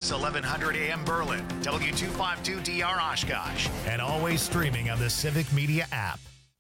KFOX 1100 AM Berlin, W252DR Oshkosh, and always streaming on the Civic Media app.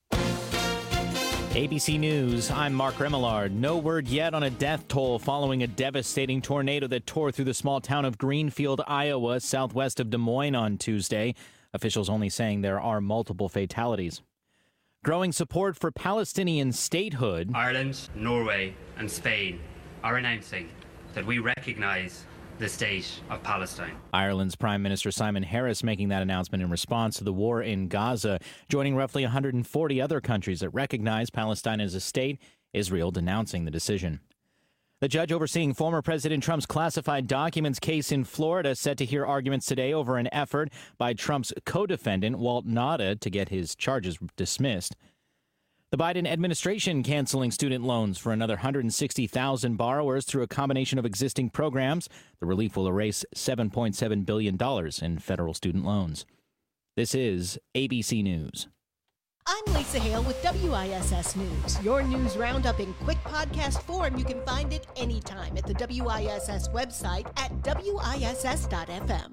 ABC News, I'm Mark Remillard. No word yet on a death toll following a devastating tornado that tore through the small town of Greenfield, Iowa, southwest of Des Moines on Tuesday. Officials only saying there are multiple fatalities. Growing support for Palestinian statehood. Ireland, Norway, and Spain are announcing that we recognize the state of Palestine. Ireland's Prime Minister Simon Harris making that announcement in response to the war in Gaza, joining roughly 140 other countries that recognize Palestine as a state, Israel denouncing the decision. The judge overseeing former President Trump's classified documents case in Florida set to hear arguments today over an effort by Trump's co-defendant, Walt Nauta, to get his charges dismissed. The Biden administration canceling student loans for another 160,000 borrowers through a combination of existing programs. The relief will erase $7.7 billion in federal student loans. This is ABC News. I'm Lisa Hale with WISS News. Your news roundup in quick podcast form. You can find it anytime at the WISS website at WISS.FM.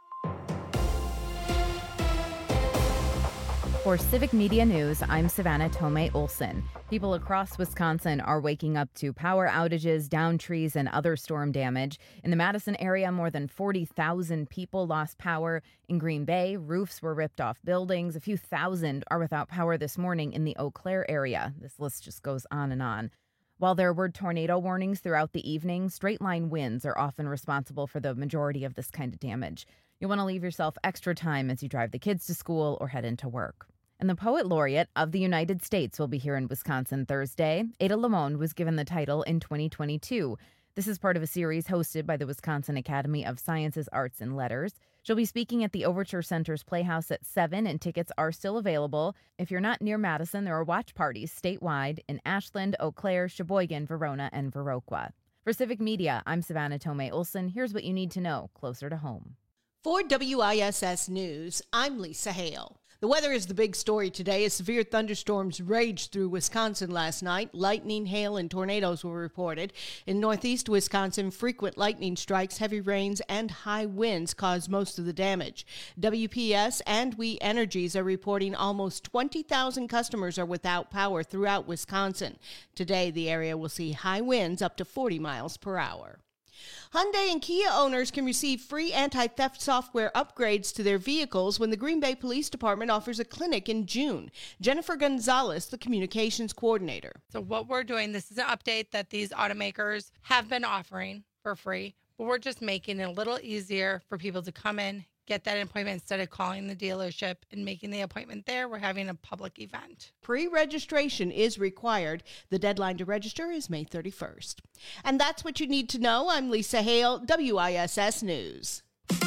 For Civic Media News, I'm Savannah Tomei Olson. People across Wisconsin are waking up to power outages, downed trees, and other storm damage. In the Madison area, more than 40,000 people lost power. In Green Bay, roofs were ripped off buildings. A few thousand are without power this morning in the Eau Claire area. This list just goes on and on. While there were tornado warnings throughout the evening, straight-line winds are often responsible for the majority of this kind of damage. You'll want to leave yourself extra time as you drive the kids to school or head into work. And the Poet Laureate of the United States will be here in Wisconsin Thursday. Ada Limon was given the title in 2022. This is part of a series hosted by the Wisconsin Academy of Sciences, Arts, and Letters. She'll be speaking at the Overture Center's Playhouse at 7, and tickets are still available. If you're not near Madison, there are watch parties statewide in Ashland, Eau Claire, Sheboygan, Verona, and Viroqua. For Civic Media, I'm Savannah Tomei Olson. Here's what you need to know closer to home. For WISS News, I'm Lisa Hale. The weather is the big story today as severe thunderstorms raged through Wisconsin last night. Lightning, hail, and tornadoes were reported. In northeast Wisconsin, frequent lightning strikes, heavy rains, and high winds caused most of the damage. WPS and We Energies are reporting almost 20,000 customers are without power throughout Wisconsin. Today, the area will see high winds up to 40 miles per hour. Hyundai and Kia owners can receive free anti-theft software upgrades to their vehicles when the Green Bay Police Department offers a clinic in June. Jennifer Gonzalez, the communications coordinator. So what we're doing, this is an update that these automakers have been offering for free, but we're just making it a little easier for people to come in, get that appointment instead of calling the dealership and making the appointment there. We're having a public event. Pre-registration is required. The deadline to register is May 31st. And that's what you need to know. I'm Lisa Hale, WISS News.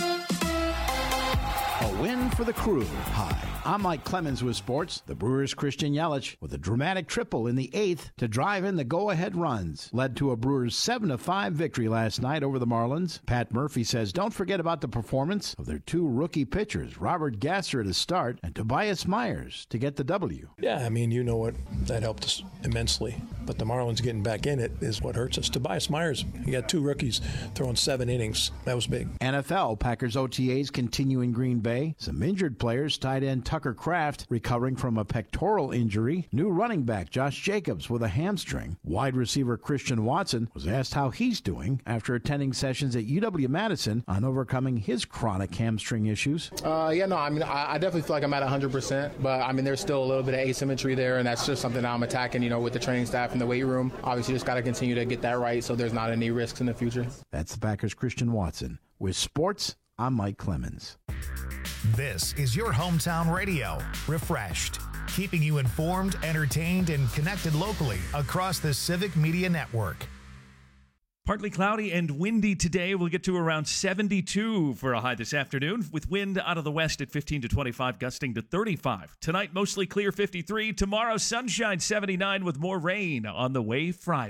A win for the Crew. Hi, I'm Mike Clemens with sports. The Brewers' Christian Yelich with a dramatic triple in the 8th to drive in the go-ahead runs. Led to a Brewers 7-5 victory last night over the Marlins. Pat Murphy says don't forget about the performance of their two rookie pitchers, Robert Gasser to start and Tobias Myers to get the W. Yeah, I mean, you know what, that helped us immensely. But the Marlins getting back in it is what hurts us. Tobias Myers, he got two rookies throwing 7 innings. That was big. NFL, Packers OTAs continue in Green Bay. Some injured players, tight end Tucker Kraft recovering from a pectoral injury. New running back Josh Jacobs with a hamstring. Wide receiver Christian Watson was asked how he's doing after attending sessions at UW-Madison on overcoming his chronic hamstring issues. I definitely feel like I'm at 100%, but there's still a little bit of asymmetry there, and that's just something I'm attacking, with the training staff in the weight room. Obviously, just got to continue to get that right so there's not any risks in the future. That's the Packers' Christian Watson. With sports, I'm Mike Clemens. This is your hometown radio, Refreshed, keeping you informed, entertained, and connected locally across the Civic Media Network. Partly cloudy and windy today. We'll get to around 72 for a high this afternoon, with wind out of the west at 15 to 25, gusting to 35. Tonight, mostly clear, 53. Tomorrow, sunshine, 79, with more rain on the way Friday.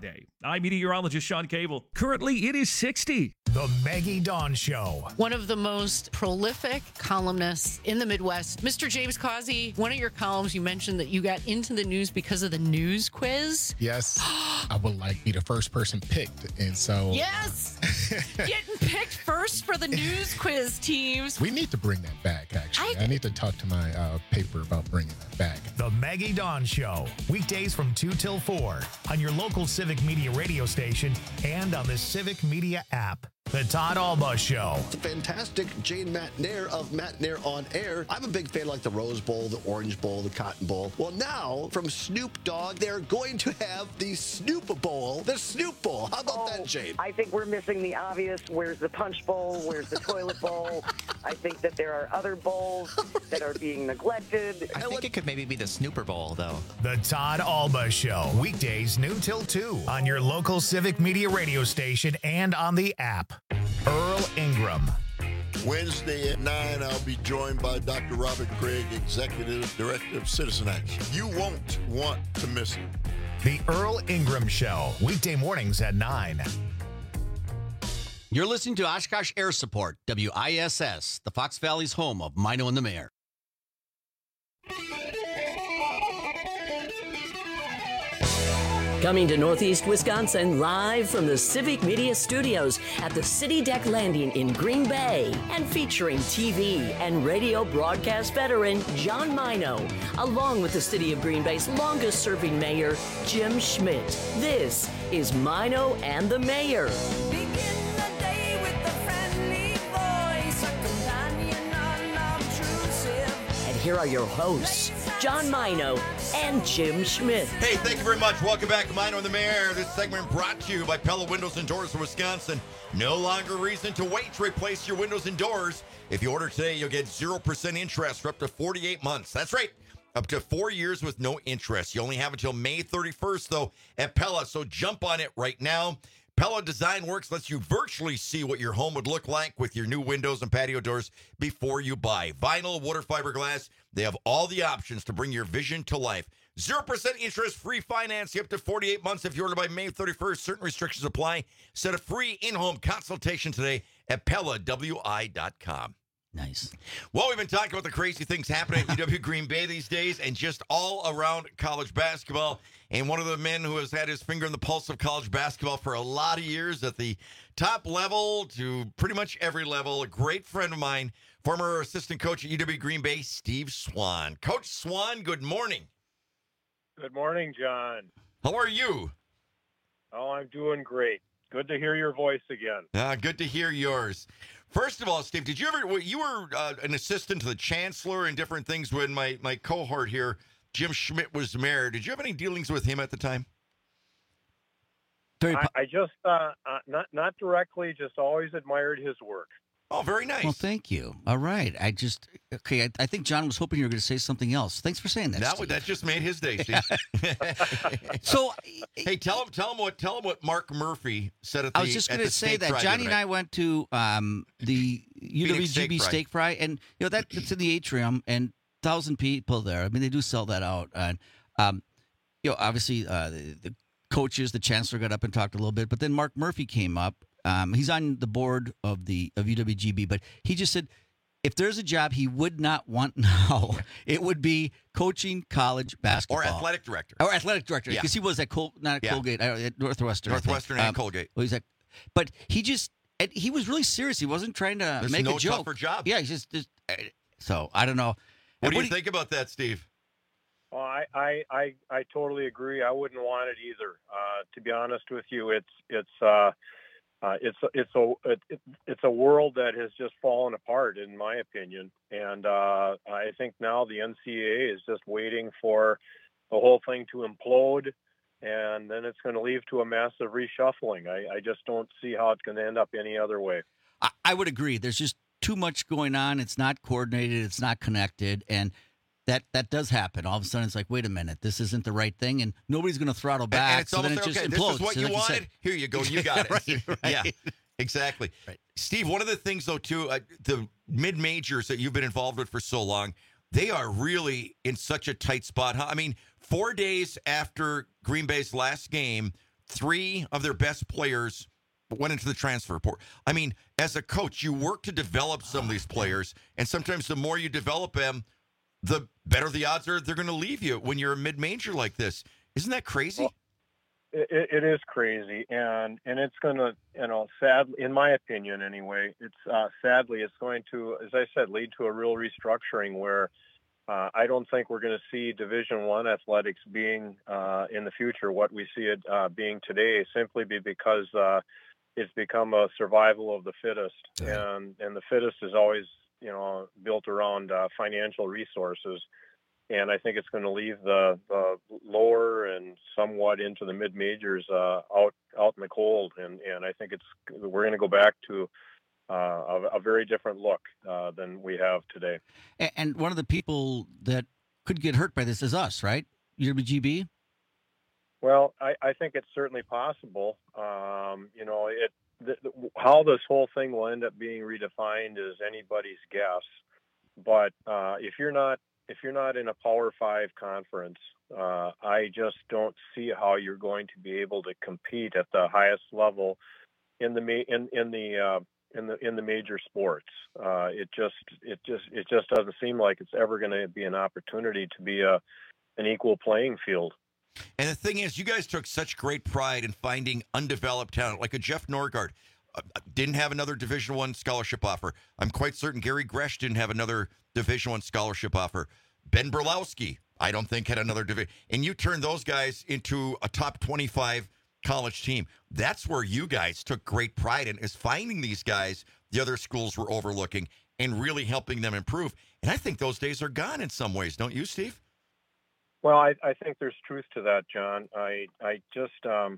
I'm meteorologist Sean Cable. Currently, it is 60. The Maggie Dawn Show. One of the most prolific columnists in the Midwest, Mr. James Causey. One of your columns, you mentioned that you got into the news because of the news quiz. Yes, I would like be the first person picked, and so yes, getting picked first for the news quiz teams. We need to bring that back. Actually, I need to talk to my paper about bringing that back. The Maggie Dawn Show, weekdays from 2 till 4 on your local Civic Media radio station and on the Civic Media app. The Todd Alba Show. The fantastic Jane McNair of McNair on Air. I'm a big fan of like the Rose Bowl, the Orange Bowl, the Cotton Bowl. Well, now from Snoop Dogg, they're going to have the Snoop Bowl, the Snoop Bowl. How about that, Jane? I think we're missing the obvious. Where's the Punch Bowl? Where's the Toilet Bowl? I think that there are other bowls that are being neglected. I think it could maybe be the Snooper Bowl, though. The Todd Alba Show, weekdays noon till 2 on your local Civic Media radio station and on the app. Earl Ingram. Wednesday at 9, I'll be joined by Dr. Robert Craig, Executive Director of Citizen Action. You won't want to miss it. The Earl Ingram Show, weekday mornings at 9. You're listening to Oshkosh Air Support, WISS, the Fox Valley's home of Mino and the Mayor. Coming to Northeast Wisconsin, live from the Civic Media Studios at the City Deck Landing in Green Bay, and featuring TV and radio broadcast veteran John Mino, along with the City of Green Bay's longest-serving mayor, Jim Schmidt. This is Mino and the Mayor. And here are your hosts, John Mino and Jim Schmidt. Hey, thank you very much. Welcome back to Mino and the Mayor. This segment brought to you by Pella Windows and Doors of Wisconsin. No longer reason to wait to replace your windows and doors. If you order today, you'll get 0% interest for up to 48 months. That's right. Up to 4 years with no interest. You only have until May 31st, though, at Pella, so jump on it right now. Pella Design Works lets you virtually see what your home would look like with your new windows and patio doors before you buy. Vinyl, water fiberglass, they have all the options to bring your vision to life. 0% interest, free financing up to 48 months if you order by May 31st. Certain restrictions apply. Set a free in-home consultation today at PellaWI.com. Nice. Well, we've been talking about the crazy things happening at UW Green Bay these days and just all around college basketball. And one of the men who has had his finger on the pulse of college basketball for a lot of years at the top level to pretty much every level, a great friend of mine, former assistant coach at UW Green Bay, Steve Swan. Coach Swan, good morning. Good morning, John. How are you? Oh, I'm doing great. Good to hear your voice again. Good to hear yours. First of all, Steve, did you ever, you were an assistant to the chancellor and different things when my cohort here, Jim Schmidt, was mayor. Did you have any dealings with him at the time? I just, not directly, just always admired his work. Oh, very nice. Well, thank you. All right. I think John was hoping you were going to say something else. Thanks for saying that. That just made his day, Steve. So, hey, tell him what Mark Murphy said at the. I was just going to say that Johnny and I went to the UWGB Steak Fry, and that's in the atrium, and 1,000 people there. I mean, they do sell that out, and obviously the coaches, the chancellor got up and talked a little bit, but then Mark Murphy came up. He's on the board of UWGB, but he just said if there's a job he would not want now, it would be coaching college basketball. Or athletic director. Because he was at Colgate, at Northwestern. Northwestern and Colgate. Well, but he was really serious. He wasn't trying to make a joke. There's no tougher job. Yeah, he's just so I don't know. What do you think about that, Steve? Well, I totally agree. I wouldn't want it either. To be honest with you, it's a world that has just fallen apart, in my opinion. And I think now the NCAA is just waiting for the whole thing to implode, and then it's going to lead to a massive reshuffling. I just don't see how it's going to end up any other way. I would agree. There's just too much going on. It's not coordinated. It's not connected. And that does happen. All of a sudden, it's like, wait a minute, this isn't the right thing, and nobody's going to throttle back. And it's so then it just implodes. This is what you wanted. Here you go. You got it. right. Yeah, exactly. Right. Steve, one of the things, though, too, the mid-majors that you've been involved with for so long, they are really in such a tight spot. I mean, 4 days after Green Bay's last game, 3 of their best players went into the transfer portal. I mean, as a coach, you work to develop some of these players, and sometimes the more you develop them, the better the odds are they're going to leave you when you're a mid-major like this. Isn't that crazy? Well, it is crazy, and it's going to, sadly, in my opinion anyway, sadly it's going to, as I said, lead to a real restructuring where I don't think we're going to see Division I athletics being in the future what we see it being today, simply because it's become a survival of the fittest, and the fittest is always built around financial resources. And I think it's going to leave the lower and somewhat into the mid majors out in the cold, and I think we're going to go back to a very different look than we have today. And one of the people that could get hurt by this is us, right? UWGB. Well, I think it's certainly possible. How this whole thing will end up being redefined is anybody's guess. But if you're not in a Power 5 conference, I just don't see how you're going to be able to compete at the highest level in the major sports. It just doesn't seem like it's ever going to be an opportunity to be an equal playing field. And the thing is, you guys took such great pride in finding undeveloped talent, like a Jeff Norgard. Didn't have another Division I scholarship offer. I'm quite certain Gary Gresh didn't have another Division I scholarship offer. Ben Berlowski, I don't think, had another division. And you turned those guys into a top 25 college team. That's where you guys took great pride in, is finding these guys the other schools were overlooking and really helping them improve. And I think those days are gone in some ways, don't you, Steve? Well, I think there's truth to that, John. I just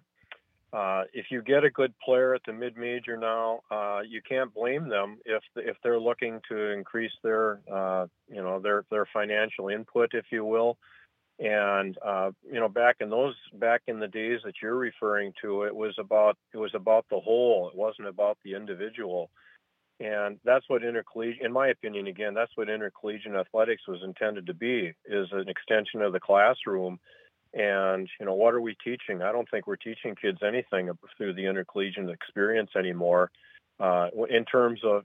if you get a good player at the mid-major now, you can't blame them if they're looking to increase their their financial input, if you will. And back in the days that you're referring to, it was about the whole. It wasn't about the individual. And that's what in my opinion, again, that's what intercollegiate athletics was intended to be, is an extension of the classroom. And, what are we teaching? I don't think we're teaching kids anything through the intercollegiate experience anymore, in terms of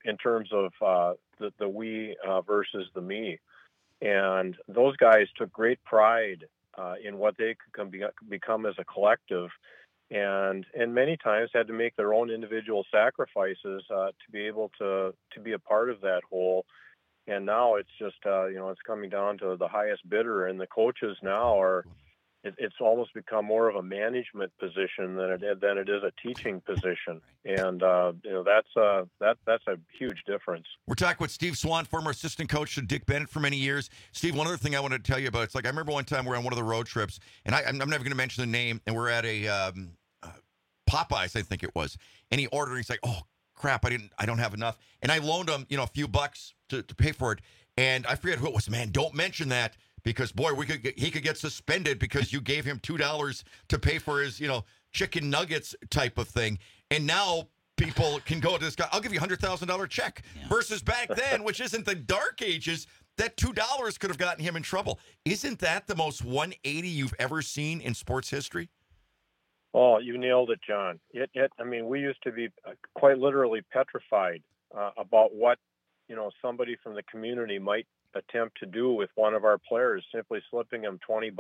the we versus the me. And those guys took great pride in what they could become as a collective, and many times had to make their own individual sacrifices to be able to be a part of that whole. And now it's just it's coming down to the highest bidder, and the coaches now it's almost become more of a management position than it is a teaching position, and that's a huge difference. We're talking with Steve Swan, former assistant coach to Dick Bennett for many years. Steve, one other thing I wanted to tell you about, it's like I remember one time we were on one of the road trips, and I'm never going to mention the name, and we're at a Popeyes, I think it was, and he ordered, and he's like, oh crap, I don't have enough, and I loaned him a few bucks to pay for it, and I forget who it was. Man, don't mention that, because boy, he could get suspended because you gave him $2 to pay for his chicken nuggets type of thing, and now people can go to this guy, I'll give you $100,000 check, versus back then, which isn't the dark ages, that $2 could have gotten him in trouble. Isn't that the most 180 you've ever seen in sports history? Oh, you nailed it, John. We used to be quite literally petrified about what somebody from the community might attempt to do with one of our players, simply slipping him $20,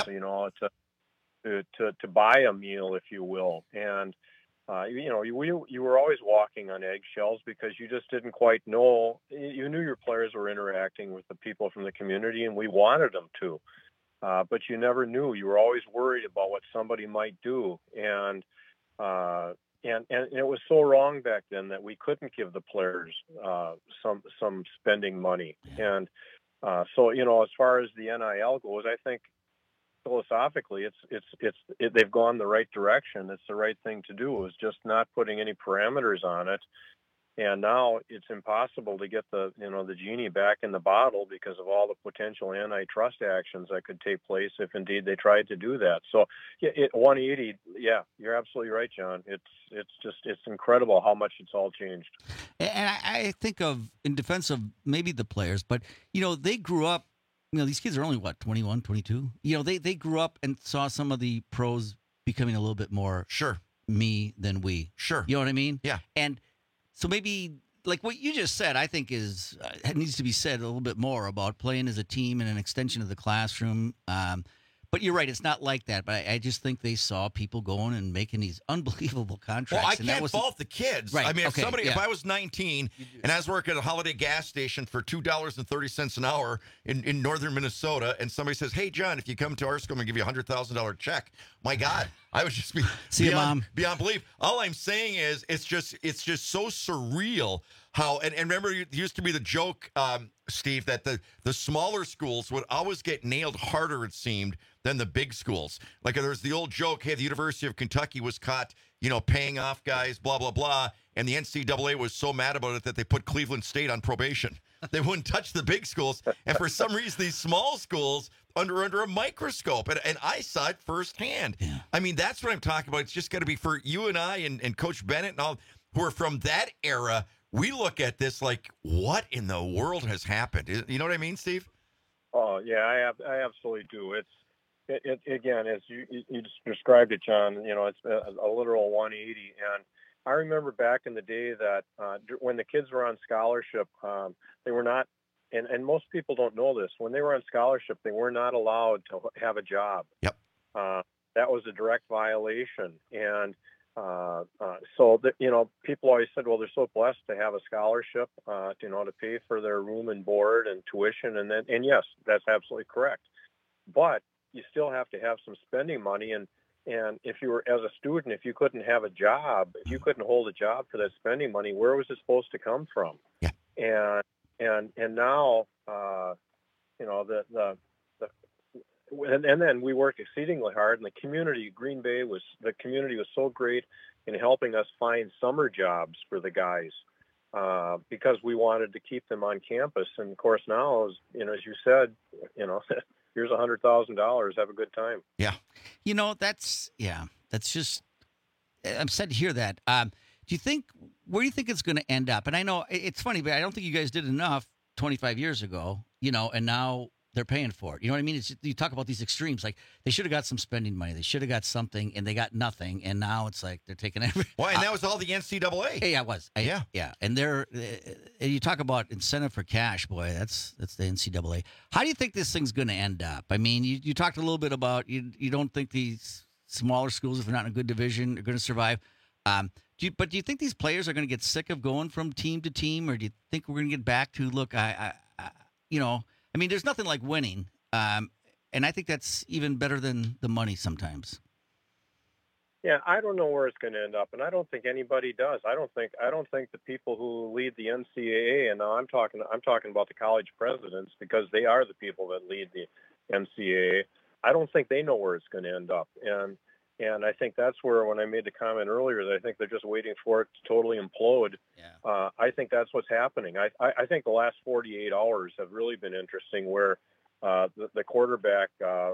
to buy a meal, if you will. And you were always walking on eggshells because you just didn't quite know. You knew your players were interacting with the people from the community, and we wanted them to. But you never knew. You were always worried about what somebody might do, and it was so wrong back then that we couldn't give the players some spending money. And so as far as the NIL goes, I think philosophically they've gone the right direction. It's the right thing to do. It was just not putting any parameters on it. And now it's impossible to get the genie back in the bottle because of all the potential antitrust actions that could take place if indeed they tried to do that. So 180, you're absolutely right, John. It's incredible how much it's all changed. And I think of, in defense of maybe the players, but they grew up. These kids are only 21, 22. They grew up and saw some of the pros becoming a little bit more me than we. Sure. You know what I mean? Yeah. And so maybe like what you just said, I think is needs to be said a little bit more about playing as a team and an extension of the classroom. But you're right, it's not like that. But I just think they saw people going and making these unbelievable contracts. Well, I can't fault the kids. Right. I mean, Okay, if I was 19 and I was working at a Holiday gas station for $2.30 an hour in northern Minnesota, and somebody says, "Hey, John, if you come to our school, I'm going to give you a $100,000 check." My God, I would just be See you, Mom. beyond belief. All I'm saying is it's just so surreal how, and remember, it used to be the joke, Steve, that the smaller schools would always get nailed harder, it seemed, than the big schools. Like there's the old joke, hey, the University of Kentucky was caught, paying off guys, blah, blah, blah. And the NCAA was so mad about it that they put Cleveland State on probation. They wouldn't touch the big schools. And for some reason, these small schools under a microscope. And I saw it firsthand. Yeah. I mean, that's what I'm talking about. It's just got to be for you and I and Coach Bennett and all who are from that era. We look at this like, what in the world has happened? You know what I mean, Steve? Oh, yeah, I absolutely do. It again, as you just described it, John, it's a literal 180. And I remember back in the day that when the kids were on scholarship, they were not, and most people don't know this, when they were on scholarship, they were not allowed to have a job. Yep. That was a direct violation. And so that, people always said, well, they're so blessed to have a scholarship, to pay for their room and board and tuition. And yes, that's absolutely correct. But you still have to have some spending money. And if you were, as a student, if you couldn't have a job, if you couldn't hold a job for that spending money, where was it supposed to come from? Yeah. And now, and then we worked exceedingly hard, and the community was so great in helping us find summer jobs for the guys because we wanted to keep them on campus. And of course now, as you said, here's $100,000. Have a good time. Yeah. That's just, I'm sad to hear that. Where do you think it's going to end up? And I know it's funny, but I don't think you guys did enough 25 years ago, and now they're paying for it. You know what I mean? You talk about these extremes. Like they should have got some spending money. They should have got something, and they got nothing. And now it's like they're taking everything. Well, and that was all the NCAA. Yeah, it was. Yeah. And you talk about incentive for cash, boy. That's the NCAA. How do you think this thing's going to end up? I mean, you talked a little bit about you don't think these smaller schools, if they're not in a good division, are going to survive. Do you think these players are going to get sick of going from team to team, or do you think we're going to get back to look? I mean, there's nothing like winning, and I think that's even better than the money sometimes. Yeah, I don't know where it's going to end up, and I don't think anybody does. I don't think the people who lead the NCAA, and now I'm talking about the college presidents because they are the people that lead the NCAA. I don't think they know where it's going to end up, and I think that's where, when I made the comment earlier that I think they're just waiting for it to totally implode. Yeah. I think that's what's happening. I think the last 48 hours have really been interesting, where the quarterback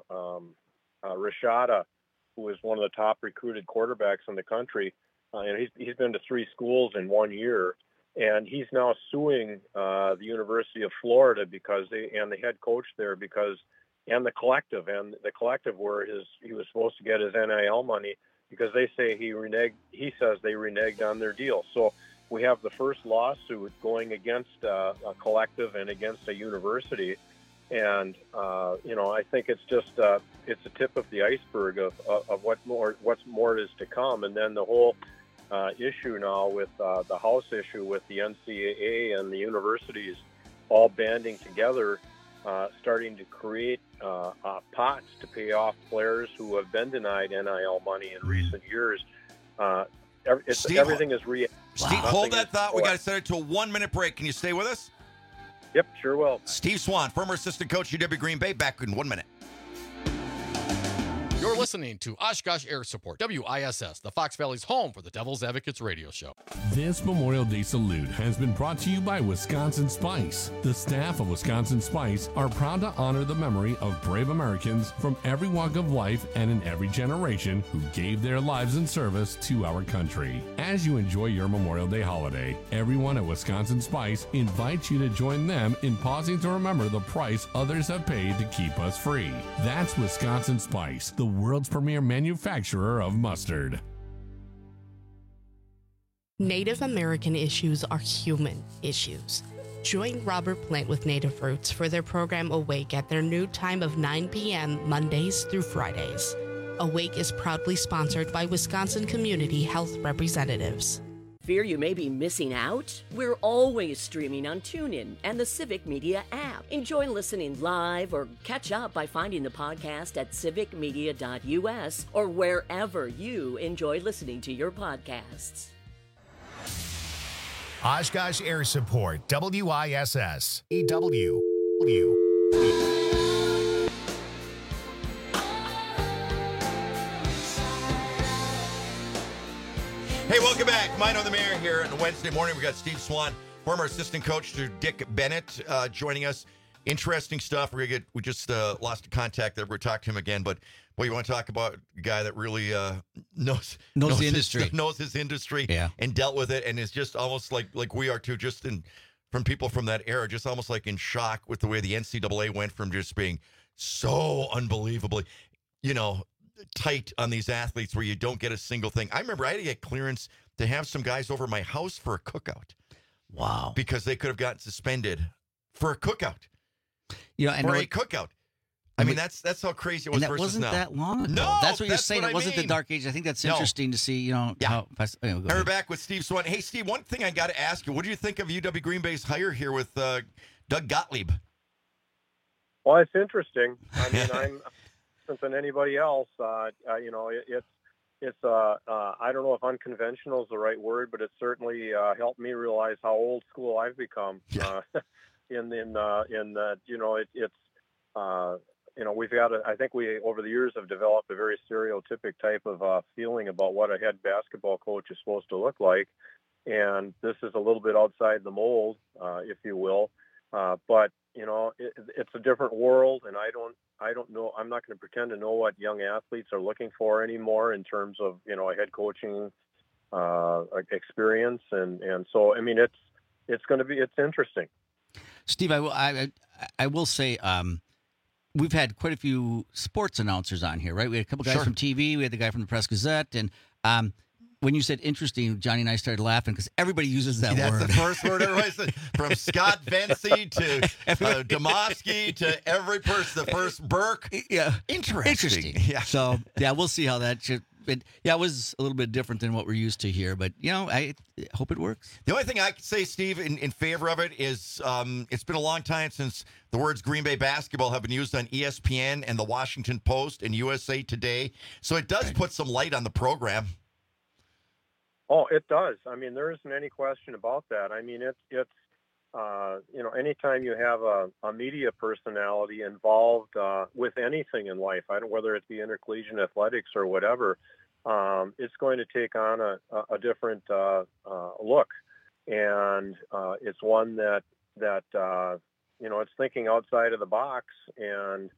Rashada, who is one of the top recruited quarterbacks in the country, and he's been to 3 schools in 1 year, and he's now suing the University of Florida because the head coach there and the collective where he was supposed to get his NIL money, because they say he says they reneged on their deal. So we have the first lawsuit going against a collective and against a university. And, I think it's just, it's a tip of the iceberg of what's more is to come. And then the whole issue now with the House issue with the NCAA and the universities all banding together, starting to create pots to pay off players who have been denied NIL money in recent years. Everything is Steve, hold that thought. We got to set it to a 1-minute break. Can you stay with us? Yep, sure will. Steve Swan, former assistant coach, UW Green Bay, back in 1 minute. You're listening to Oshkosh Air Support, WISS, the Fox Valley's home for the Devil's Advocates radio show. This Memorial Day salute has been brought to you by Wisconsin Spice. The staff of Wisconsin Spice are proud to honor the memory of brave Americans from every walk of life and in every generation who gave their lives in service to our country. As you enjoy your Memorial Day holiday, everyone at Wisconsin Spice invites you to join them in pausing to remember the price others have paid to keep us free. That's Wisconsin Spice, the world's premier manufacturer of mustard. Native American issues are human issues. Join Robert Plant with Native Roots for their program Awake at their new time of 9 p.m. Mondays through Fridays. Awake is proudly sponsored by Wisconsin Community Health Representatives. Fear you may be missing out? We're always streaming on TuneIn and the Civic Media app. Enjoy listening live or catch up by finding the podcast at civicmedia.us or wherever you enjoy listening to your podcasts. Oshkosh Air Support, WISS, EW. Hey, welcome back. Mine on the Mayor here on Wednesday morning. We got Steve Swan, former assistant coach to Dick Bennett, joining us. Interesting stuff. We just lost contact there. We'll talk to him again. But boy, you want to talk about a guy that really knows the industry, knows his industry, yeah, and dealt with it, and is just almost like we are too. Just from people from that era, just almost like in shock with the way the NCAA went from just being so unbelievably, tight on these athletes where you don't get a single thing. I remember I had to get clearance to have some guys over my house for a cookout. Wow. Because they could have gotten suspended for a cookout. And for a cookout. I mean, that's how crazy it was and that versus wasn't now. that long ago. No, that's what you're saying. It wasn't mean. the dark age. I think that's No. interesting to see, Yeah. how And we're back with Steve Swan. Hey, Steve, one thing I got to ask you. What do you think of UW Green Bay's hire here with Doug Gottlieb? Well, it's interesting. I mean, I'm different than anybody else. It's I don't know if unconventional is the right word, but it certainly helped me realize how old school I've become. We've got I think we over the years have developed a very stereotypic type of feeling about what a head basketball coach is supposed to look like, and this is a little bit outside the mold, if you will. But it's a different world, and I don't know. I'm not going to pretend to know what young athletes are looking for anymore in terms of a head coaching experience, and so I mean it's interesting. Steve, I will say we've had quite a few sports announcers on here, right? We had a couple guys from TV, we had the guy from the Press Gazette, and when you said interesting, Johnny and I started laughing because everybody uses that word. That's the first word everybody says. From Scott Vency to Domofsky to every person, the first Burke. Yeah. Interesting. Yeah. So, we'll see how that should. It was a little bit different than what we're used to here, but, I hope it works. The only thing I can say, Steve, in favor of it is it's been a long time since the words Green Bay basketball have been used on ESPN and the Washington Post and USA Today. So it does put some light on the program. Oh, it does. I mean, there isn't any question about that. I mean, it's anytime you have a media personality involved with anything in life, whether it be intercollegiate athletics or whatever, it's going to take on a different look, and it's one that it's thinking outside of the box, and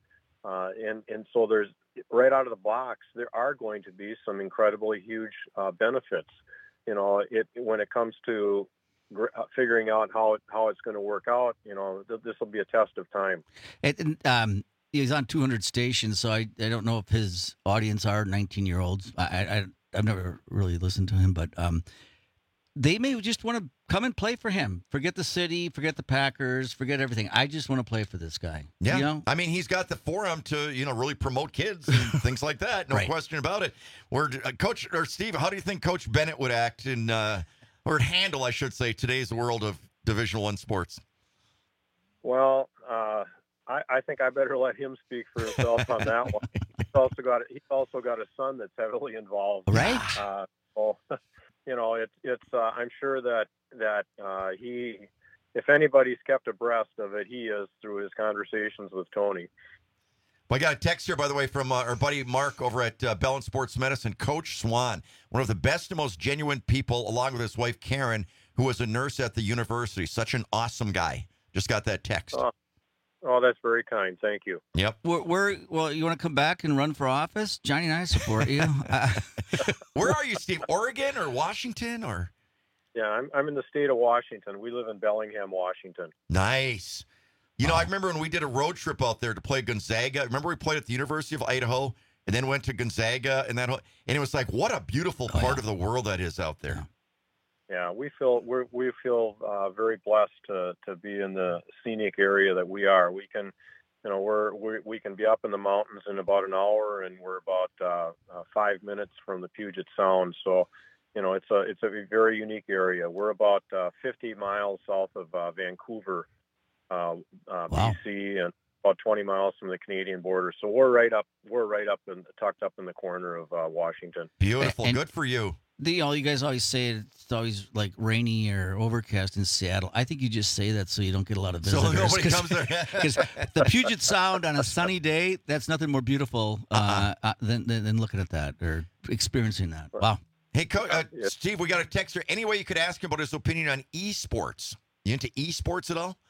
so there's right out of the box there are going to be some incredibly huge benefits. When it comes to figuring out how it's going to work out, this will be a test of time. And he's on 200 stations, so I don't know if his audience are 19-year-olds. I've never really listened to him, but they may just want to come and play for him. Forget the city, forget the Packers, forget everything. I just want to play for this guy. Yeah. I mean, he's got the forum to, really promote kids and things like that. No question about it. Coach or Steve, how do you think Coach Bennett would act or handle, I should say, today's world of Division I sports? Well, I think I better let him speak for himself on that one. He's also got a son that's heavily involved. Right. I'm sure that he, if anybody's kept abreast of it, he is through his conversations with Tony. Well, I got a text here, by the way, from our buddy Mark over at Bell and Sports Medicine. Coach Swan, one of the best and most genuine people, along with his wife Karen, who was a nurse at the university. Such an awesome guy. Just got that text. Oh, that's very kind. Thank you. Yep. Well, you want to come back and run for office? Johnny and I support you. Where are you, Steve? Oregon or Washington or? Yeah, I'm in the state of Washington. We live in Bellingham, Washington. Nice. I remember when we did a road trip out there to play Gonzaga. Remember we played at the University of Idaho, and then went to Gonzaga, and it was like, what a beautiful part of the world that is out there. Yeah, we feel very blessed to be in the scenic area that we are. We can, we can be up in the mountains in about an hour, and we're about 5 minutes from the Puget Sound. So, it's a very unique area. We're about 50 miles south of Vancouver, BC, and about 20 miles from the Canadian border. So we're right up and tucked up in the corner of Washington. Beautiful. And good for you. You guys always say it's always like rainy or overcast in Seattle. I think you just say that so you don't get a lot of visitors. So nobody comes there. Because the Puget Sound on a sunny day, that's nothing more beautiful than looking at that or experiencing that. Wow. Hey, Steve, we got a texter. Any way you could ask him about his opinion on esports? You into esports at all?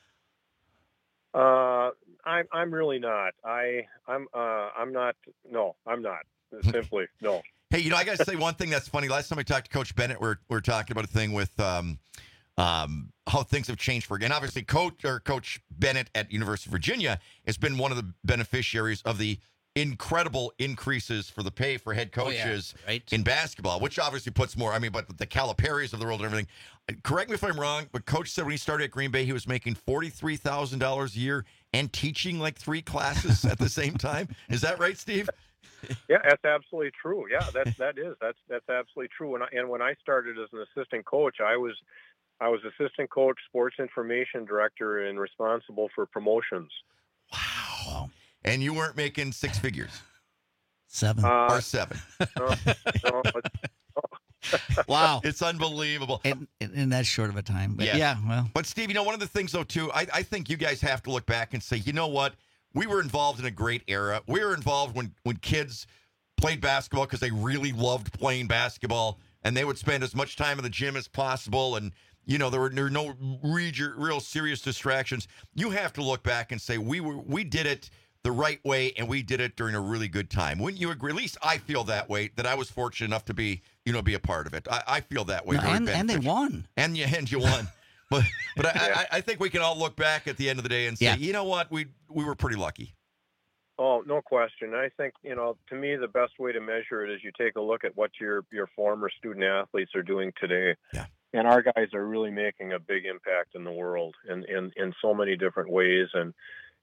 I'm really not. I'm not. No, I'm not. Simply no. Hey, I got to say one thing that's funny. Last time I talked to Coach Bennett, we were talking about a thing with how things have changed for again. Obviously, Coach Bennett at University of Virginia has been one of the beneficiaries of the incredible increases for the pay for head coaches in basketball, which obviously puts more. I mean, but the Calipari's of the world and everything. Correct me if I'm wrong, but Coach said when he started at Green Bay, he was making $43,000 a year and teaching like 3 classes at the same time. Is that right, Steve? Yeah, that's absolutely true. Yeah, that's absolutely true. And when I started as an assistant coach, I was assistant coach, sports information director, and responsible for promotions. Wow. And you weren't making 6 figures? 7. Or 7. No, wow. It's unbelievable. In that short of a time. But well. But Steve, one of the things though too, I think you guys have to look back and say, you know what? We were involved in a great era. We were involved when kids played basketball because they really loved playing basketball, and they would spend as much time in the gym as possible, and there were no real serious distractions. You have to look back and say we did it the right way, and we did it during a really good time. Wouldn't you agree? At least I feel that way, that I was fortunate enough to be a part of it. I feel that way. No, and they won. And you won. But I think we can all look back at the end of the day and say, you know what, we were pretty lucky. Oh, no question. I think, to me, the best way to measure it is you take a look at what your former student athletes are doing today. Yeah. And our guys are really making a big impact in the world in so many different ways. And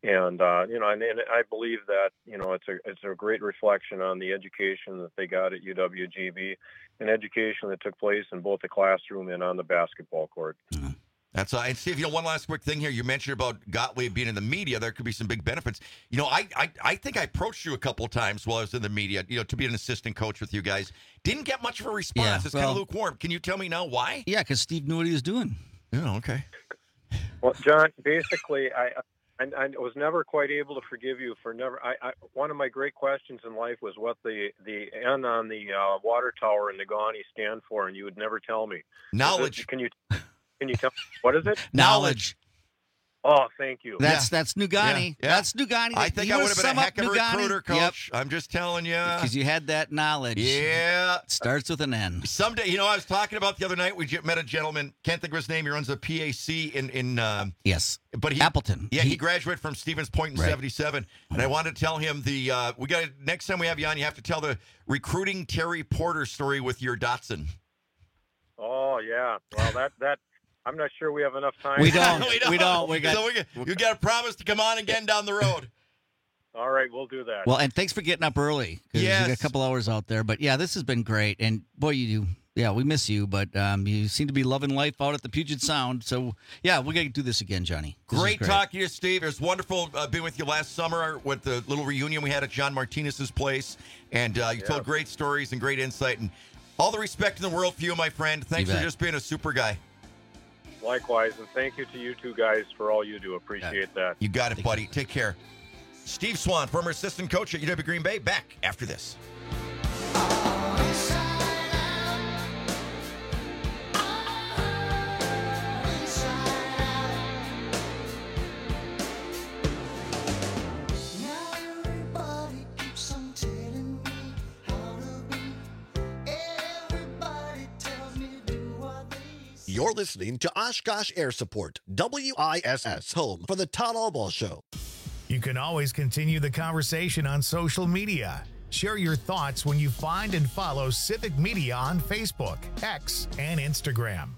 I believe that, it's a great reflection on the education that they got at UWGB, an education that took place in both the classroom and on the basketball court. Mm-hmm. That's and Steve, one last quick thing here. You mentioned about Gottlieb being in the media. There could be some big benefits. I think I approached you a couple of times while I was in the media, to be an assistant coach with you guys. Didn't get much of a response. Yeah, it's kind of lukewarm. Can you tell me now why? Yeah, because Steve knew what he was doing. Oh, okay. Well, John, basically, I was never quite able to forgive you for never. One of my great questions in life was what the N on the water tower in Negaunee stand for, and you would never tell me. Knowledge. Can you tell me, what is it? Knowledge. Oh, thank you. That's Negaunee. Yeah. That's Negaunee. I think I would have been a heck of a recruiter, Coach. Yep. I'm just telling you. Because you had that knowledge. Yeah. It starts with an N. Someday, I was talking about the other night, we met a gentleman, can't think of his name, he runs a PAC in yes. But Appleton. Yeah, he graduated from Stevens Point in 77. And I wanted to tell him next time we have you on, you have to tell the recruiting Terry Porter story with your Datsun. Oh, yeah. Well, that I'm not sure we have enough time. We don't. We got. So you got to promise to come on again down the road. All right, we'll do that. Well, and thanks for getting up early. Yes. You got a couple hours out there. But, yeah, this has been great. And, boy, you do. Yeah, we miss you. But you seem to be loving life out at the Puget Sound. So, yeah, we're going to do this again, Johnny. Great talking to you, Steve. It was wonderful being with you last summer with the little reunion we had at John Martinez's place. And you told great stories and great insight. And all the respect in the world for you, my friend. Thanks for just being a super guy. Likewise, and thank you to you two guys for all you do. Appreciate that. You got it, buddy. Take care. Steve Swan, former assistant coach at UW Green Bay, back after this. You're listening to Oshkosh Air Support, WISS, home for the Todd Albaugh Show. You can always continue the conversation on social media. Share your thoughts when you find and follow Civic Media on Facebook, X, and Instagram.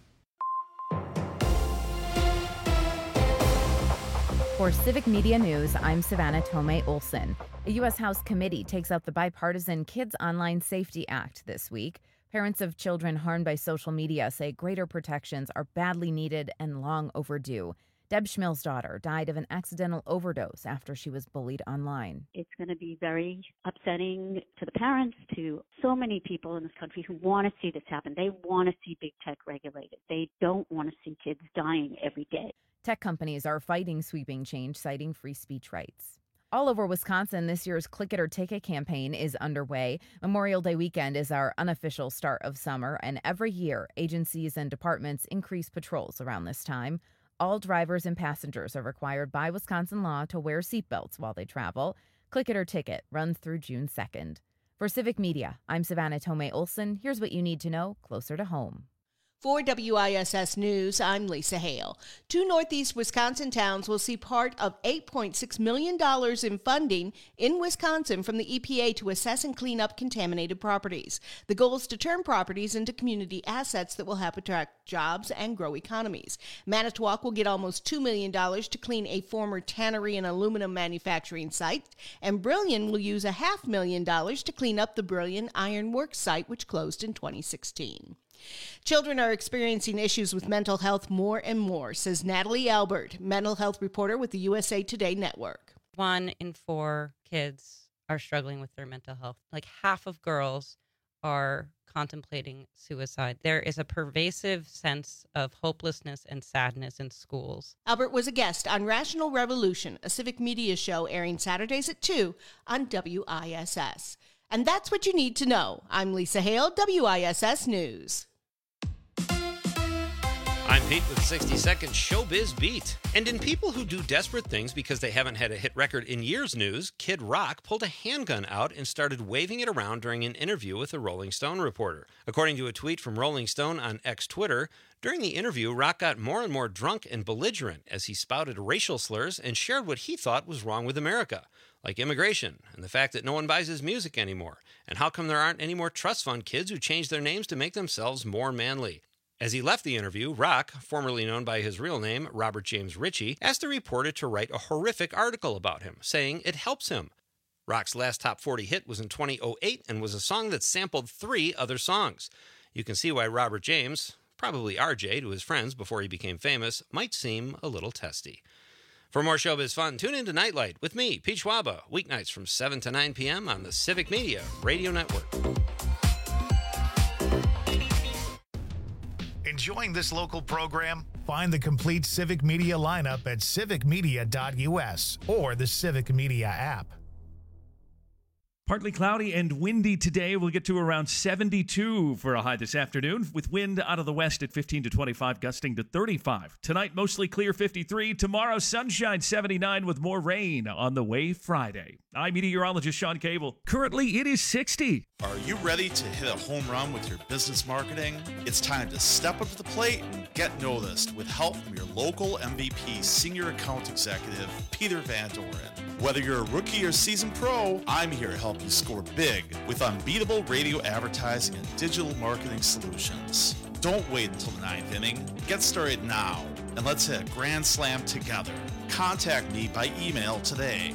For Civic Media News, I'm Savannah Tomei Olson. A U.S. House committee takes up the bipartisan Kids Online Safety Act this week. Parents of children harmed by social media say greater protections are badly needed and long overdue. Deb Schmill's daughter died of an accidental overdose after she was bullied online. It's going to be very upsetting to the parents, to so many people in this country who want to see this happen. They want to see big tech regulated. They don't want to see kids dying every day. Tech companies are fighting sweeping change, citing free speech rights. All over Wisconsin, this year's Click It or Ticket campaign is underway. Memorial Day weekend is our unofficial start of summer, and every year, agencies and departments increase patrols around this time. All drivers and passengers are required by Wisconsin law to wear seatbelts while they travel. Click It or Ticket runs through June 2nd. For Civic Media, I'm Savannah Tomei Olson. Here's what you need to know closer to home. For WISS News, I'm Lisa Hale. 2 Northeast Wisconsin towns will see part of $8.6 million in funding in Wisconsin from the EPA to assess and clean up contaminated properties. The goal is to turn properties into community assets that will help attract jobs and grow economies. Manitowoc will get almost $2 million to clean a former tannery and aluminum manufacturing site, and Brillion will use $500,000 to clean up the Brillion Iron Works site, which closed in 2016. Children are experiencing issues with mental health more and more, says Natalie Albert, mental health reporter with the USA Today Network. 1 in 4 kids are struggling with their mental health. Like half of girls are contemplating suicide. There is a pervasive sense of hopelessness and sadness in schools. Albert was a guest on Rational Revolution, a civic media show airing Saturdays at 2 on WISS. And that's what you need to know. I'm Lisa Hale, WISS News. I'm Pete with 60 Second Showbiz Beat. And in People Who Do Desperate Things Because They Haven't Had a Hit Record in Years news, Kid Rock pulled a handgun out and started waving it around during an interview with a Rolling Stone reporter. According to a tweet from Rolling Stone on X Twitter, during the interview, Rock got more and more drunk and belligerent as he spouted racial slurs and shared what he thought was wrong with America, like immigration and the fact that no one buys his music anymore, and how come there aren't any more trust fund kids who change their names to make themselves more manly. As he left the interview, Rock, formerly known by his real name, Robert James Ritchie, asked the reporter to write a horrific article about him, saying it helps him. Rock's last top 40 hit was in 2008 and was a song that sampled 3 other songs. You can see why Robert James, probably RJ to his friends before he became famous, might seem a little testy. For more showbiz fun, tune in to Nightlight with me, Pete Schwaba, weeknights from 7 to 9 p.m. on the Civic Media Radio Network. Enjoying this local program? Find the complete Civic Media lineup at civicmedia.us or the Civic Media app. Partly cloudy and windy today. We'll get to around 72 for a high this afternoon, with wind out of the west at 15 to 25, gusting to 35. Tonight, mostly clear, 53. Tomorrow, sunshine, 79, with more rain on the way Friday. I'm meteorologist Sean Cable. Currently, it is 60. Are you ready to hit a home run with your business marketing? It's time to step up to the plate and get noticed with help from your local MVP Senior Account Executive, Peter Van Doren. Whether you're a rookie or seasoned pro, I'm here to help you score big with unbeatable radio advertising and digital marketing solutions. Don't wait until the 9th inning. Get started now, and let's hit a grand slam together. Contact me by email today,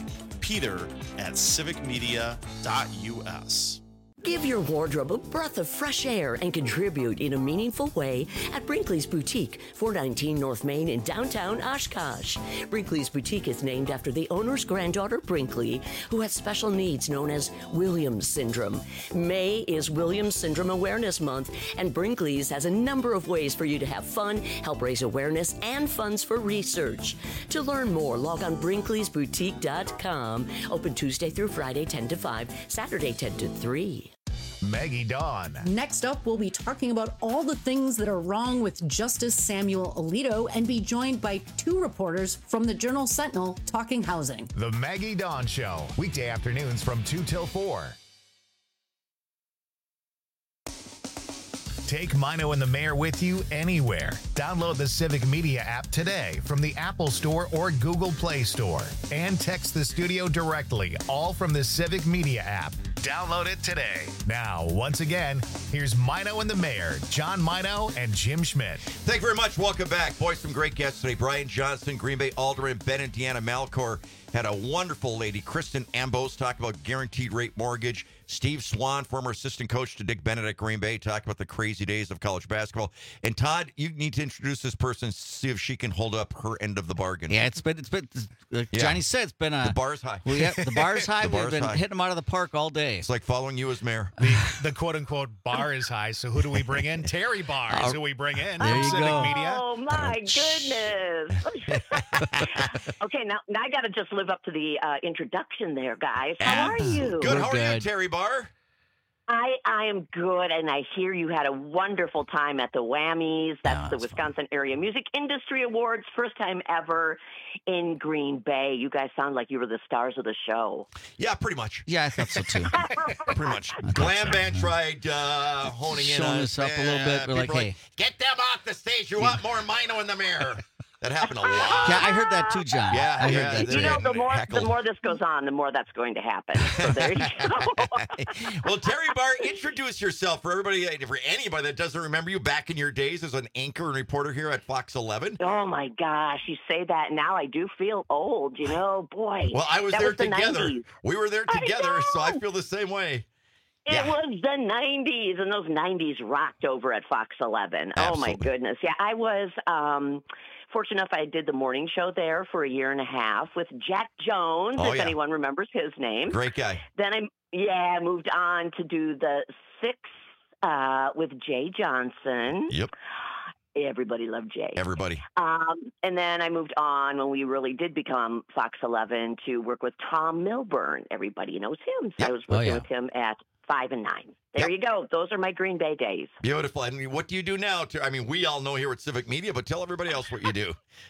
peter@civicmedia.us. Give your wardrobe a breath of fresh air and contribute in a meaningful way at Brinkley's Boutique, 419 North Main in downtown Oshkosh. Brinkley's Boutique is named after the owner's granddaughter, Brinkley, who has special needs known as Williams Syndrome. May is Williams Syndrome Awareness Month, and Brinkley's has a number of ways for you to have fun, help raise awareness, and funds for research. To learn more, log on Brinkley'sBoutique.com. Open Tuesday through Friday, 10 to 5, Saturday, 10 to 3. Maggie Dawn. Next up, we'll be talking about all the things that are wrong with Justice Samuel Alito and be joined by 2 reporters from the Journal Sentinel talking housing. The Maggie Dawn Show, weekday afternoons from 2 till 4. Take Mino and the Mayor with you anywhere. Download the Civic Media app today from the Apple Store or Google Play Store. And text the studio directly, all from the Civic Media app. Download it today. Now, once again, here's Mino and the Mayor, John Mino and Jim Schmidt. Thank you very much. Welcome back. Boys, some great guests today. Brian Johnson, Green Bay Alderman, Ben and Deanna Malcor. Had a wonderful lady, Kristen Ambos, talk about guaranteed rate mortgage. Steve Swan, former assistant coach to Dick Bennett at Green Bay, talked about the crazy days of college basketball. And Todd, you need to introduce this person, see if she can hold up her end of the bargain. Yeah, it's been like Johnny said, it's been a... The bar's high. Well, yeah, the bar's high. The We've been hitting them out of the park all day. It's like following you as mayor. The quote-unquote bar is high, so who do we bring in? Terry Barr is who we bring in. There you Civic go. Media. Oh, my goodness. Okay, now I got to just live up to the introduction there, guys. How are you? Good. How are you, Terry Barr? I am good, and I hear you had a wonderful time at the Whammies. That's the Wisconsin Area Music Industry Awards, first time ever in Green Bay. You guys sound like you were the stars of the show. Yeah, pretty much. Yeah, I thought so too. Pretty much. Glam Band tried honing in Showing on us up a little bit. We're like, people hey. Get them off the stage. You want more Mino in the mirror. That happened a lot. Yeah, I heard that too, John. Yeah, I heard that You too. know, the more this goes on, the more that's going to happen. So there you go. Well, Terry Barr, introduce yourself for everybody, for anybody that doesn't remember you back in your days as an anchor and reporter here at Fox 11. Oh, my gosh. You say that now. I do feel old, you know. Boy. Well, I was that there was the together. 90s. We were there together, so I feel the same way. It was the 90s, and those 90s rocked over at Fox 11. Absolutely. Oh, my goodness. Yeah, I was fortunate enough I did the morning show there for a year and a half with Jack Jones, if anyone remembers his name. Great guy. Then I moved on to do the 6 with Jay Johnson. Yep. Everybody loved Jay. Everybody. And then I moved on when we really did become Fox 11 to work with Tom Milburn. Everybody knows him. So I was working with him at 5 and 9. There you go. Those are my Green Bay days. Beautiful. I mean, what do you do now? I mean, we all know here at Civic Media, but tell everybody else what you do.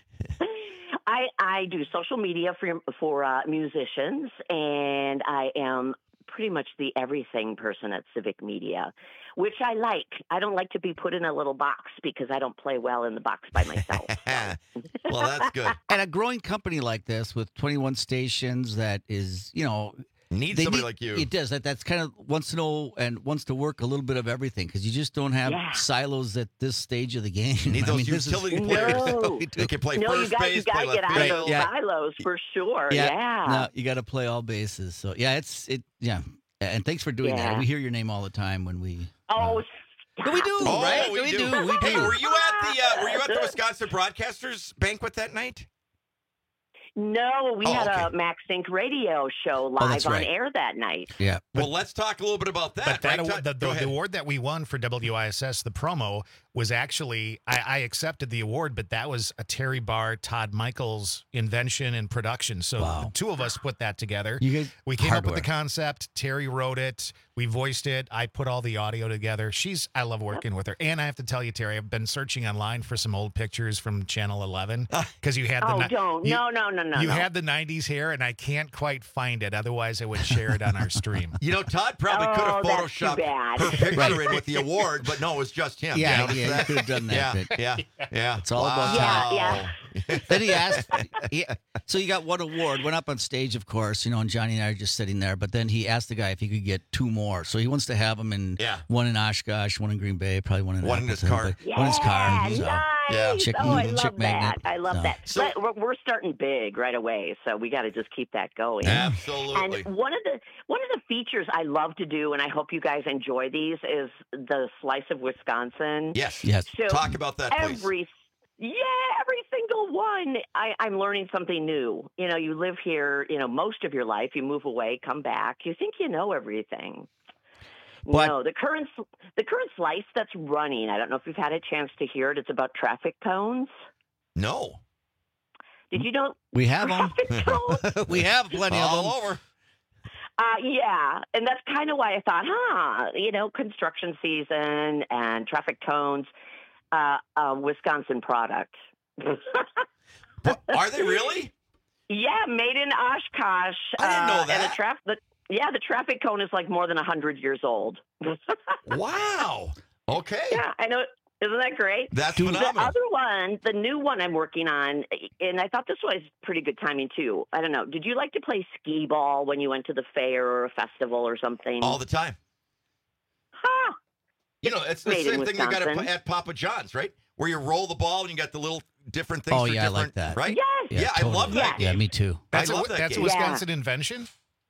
I do social media for musicians, and I am pretty much the everything person at Civic Media, which I like. I don't like to be put in a little box because I don't play well in the box by myself. Well, that's good. And a growing company like this with 21 stations that is, Needs somebody like you. It does. That's kind of wants to know and wants to work a little bit of everything because you just don't have silos at this stage of the game. You need those utility players. No. They can play No, first you base, got play to get left out field. of those silos for sure. Yeah. No, you got to play all bases. So yeah. And thanks for doing that. We hear your name all the time when we. Oh. We do, right? We do. Hey, were you at the Wisconsin Broadcasters banquet that night? No, we had a Max Sync radio show live on air that night. Yeah. Well, let's talk a little bit about that. But the award that we won for WISS, the promo, was actually, I accepted the award, but that was a Terry Barr, Todd Michaels invention and production. So the two of us put that together. We came up with the concept. Terry wrote it. We voiced it. I put all the audio together. I love working with her. And I have to tell you, Terry, I've been searching online for some old pictures from Channel 11 because you had the No. You had the 90s hair, and I can't quite find it. Otherwise, I would share it on our stream. Todd probably could have photoshopped her picture in with the award, but no, it was just him. Yeah, you could have done that. Yeah. It's all about Todd. Then he asked, so you got one award, went up on stage, of course, and Johnny and I are just sitting there, but then he asked the guy if he could get 2 more. So he wants to have them in one in Oshkosh, one in Green Bay, probably one in his car. One in his car. Nice. Yeah. I love magnet. that. I love that. So, we're starting big right away, so we got to just keep that going. Absolutely. And one of the features I love to do, and I hope you guys enjoy these, is the Slice of Wisconsin. Yes. So talk about that, please. every single one, I'm learning something new. You live here, most of your life. You move away, come back. You think you know everything. No, the current slice that's running, I don't know if you've had a chance to hear it. It's about traffic cones. No. Did you know? We have them. We have plenty of them. All over. Yeah, and that's kind of why I thought, construction season and traffic cones, Wisconsin product. Are they really? Yeah, made in Oshkosh. I didn't know that. And the traffic cone is like more than 100 years old. Wow. Okay. Yeah, I know. Isn't that great? That's phenomenal. The other one, the new one I'm working on, and I thought this was pretty good timing too. I don't know. Did you like to play skee ball when you went to the fair or a festival or something? All the time. Huh. You know, it's the same thing you got at Papa John's, right? Where you roll the ball and you got the little different things. Oh, for yeah, I different, like that. Right? Yes. Yeah, totally. I love that game. Yeah, me too. That's I love that that's game. a Wisconsin invention?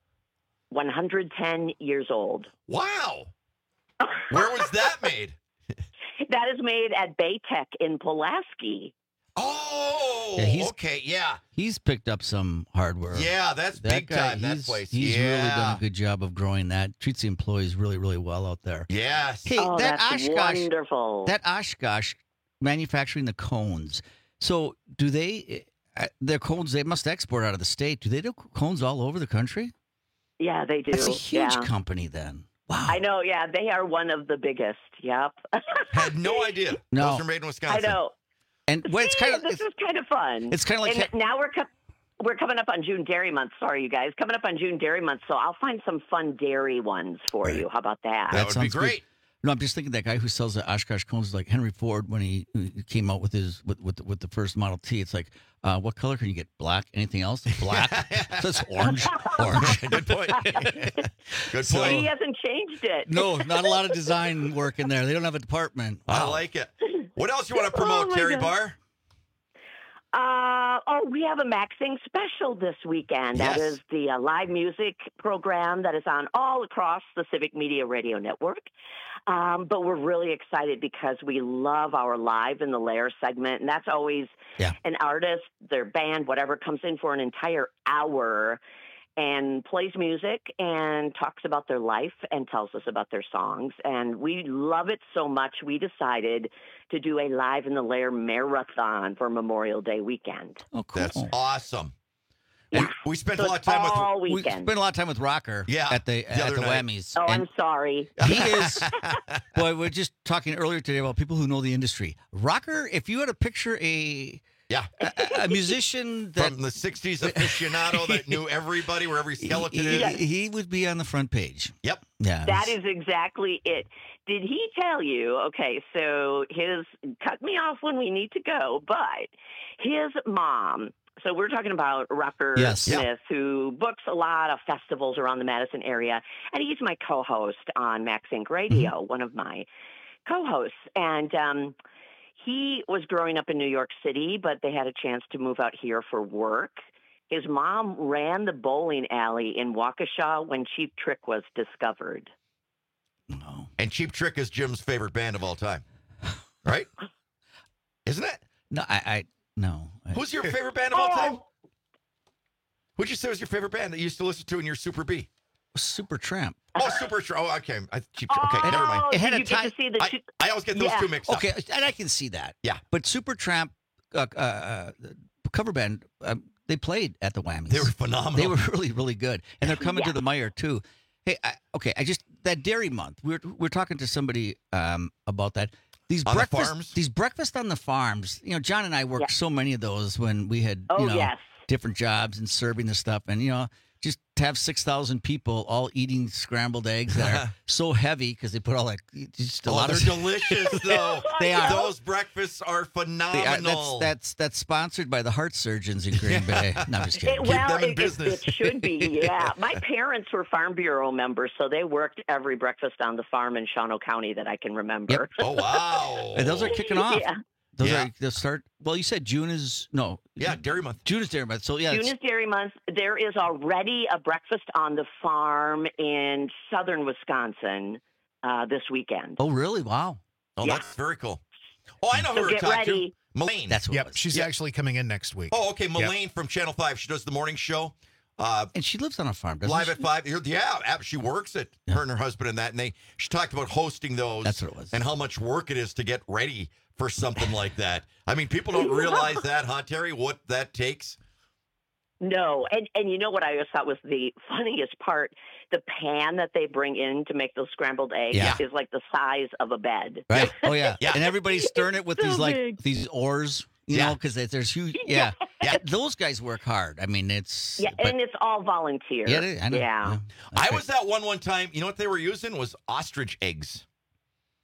110 years old. Wow. Where was that made? That is made at Baytech in Pulaski. Oh, Yeah, okay, yeah. He's picked up some hardware. Yeah, that's big time, that place. He's really Yeah. done a good job of growing that. Treats the employees really, really well out there. Yes. Hey, Oh, that that's Oshkosh, wonderful. that Oshkosh manufacturing the cones. So do they? Their cones they must export out of the state. Do they do cones all over the country? Yeah, they do. That's a huge yeah. company then. Wow. I know, yeah. They are one of the biggest. Yep. Had no idea. No. Those are made in Wisconsin. I know. And well, it's See, kind of this is kind of fun. It's kind of like and now we're coming up on June Dairy Month. Sorry, you guys. Coming up on June Dairy Month, so I'll find some fun dairy ones for you. How about that? That would be sounds good. great. No, I'm just thinking that guy who sells the Oshkosh cones, like Henry Ford, when he came out with his with the first Model T. It's like, what color can you get? Black? Anything else? Black? So it's orange. Orange. Good point. Good So point. he hasn't changed it. No, not a lot of design work in there. They don't have a department. I Wow. like it. What else you want to promote, my Terry God. Barr? We have a Maxing special this weekend. That Yes. is the live music program that is on all across the Civic Media Radio Network. But we're really excited because we love our Live in the Lair segment. And that's always an artist, their band, whatever, comes in for an entire hour and plays music and talks about their life and tells us about their songs. And we love it so much, we decided to do a Live in the Lair marathon for Memorial Day weekend. Oh, cool. That's awesome. Yeah. We spent So a lot of it's time all with We weekend. spent a lot of time with Rocker at the other night. Whammies. Oh, And I'm sorry. he is, boy, we're just talking earlier today about people who know the industry. Rocker, if you had to picture a musician that From the 60s aficionado that knew everybody, where every skeleton is. he would be on the front page. Yep. Yeah. That is exactly it. Did he tell you? Okay, so cut me off when we need to go, but his mom. So we're talking about Rocker Smith, who books a lot of festivals around the Madison area, and he's my co-host on Max Inc. Radio, one of my co-hosts, and he was growing up in New York City, but they had a chance to move out here for work. His mom ran the bowling alley in Waukesha when Cheap Trick was discovered. No. And Cheap Trick is Jim's favorite band of all time, right? Isn't it? No, no. Who's your favorite band of all time? Who'd you say was your favorite band that you used to listen to in your Super B? Super Tramp. Oh, Super Tramp. Oh, okay. Cheap Trick. Okay, never mind. It had did a you get time. to see the I always get those two mixed up. Okay, and I can see that. Yeah. But Super Tramp, cover band, they played at the Whammies. They were phenomenal. They were really, really good, and they're coming to the Meyer too. Hey, that Dairy Month. We're talking to somebody about that. These on the farms? These breakfast on the farms. You know, John and I worked so many of those when we had different jobs and serving the stuff, and just to have 6,000 people all eating scrambled eggs that are so heavy because they put all that. Just a lot they're delicious though. They are. Those breakfasts are phenomenal. That's sponsored by the heart surgeons in Green Bay. No, I'm just kidding. Keep them in business. It should be, yeah. My parents were Farm Bureau members, so they worked every breakfast on the farm in Shawano County that I can remember. Yep. Oh, wow. And those are kicking off. Yeah. They'll start. Well, you said June is no. Yeah, Dairy Month. June is Dairy Month. So yeah, June is Dairy Month. There is already a breakfast on the farm in southern Wisconsin this weekend. Oh, really? Wow. Oh, that's very cool. Oh, I know who So we're get talking ready. to. Melaine. That's what. Yep, she's actually coming in next week. Oh, okay. Melaine from Channel 5. She does the morning show. And she lives on a farm, doesn't Live she? at 5. Yeah, she works it. Her and her husband and that. And she talked about hosting those. That's what it was. And how much work it is to get ready for something like that. I mean, people don't realize that, huh, Terry, what that takes? No, and you know what I always thought was the funniest part? The pan that they bring in to make those scrambled eggs is like the size of a bed. Right. Oh yeah. And everybody's stirring it with So these big. these oars, you know, because there's huge. Yeah. Those guys work hard. I mean, it's and it's all volunteer. Yeah, I know. Yeah. I was at one time. You know what they were using was ostrich eggs.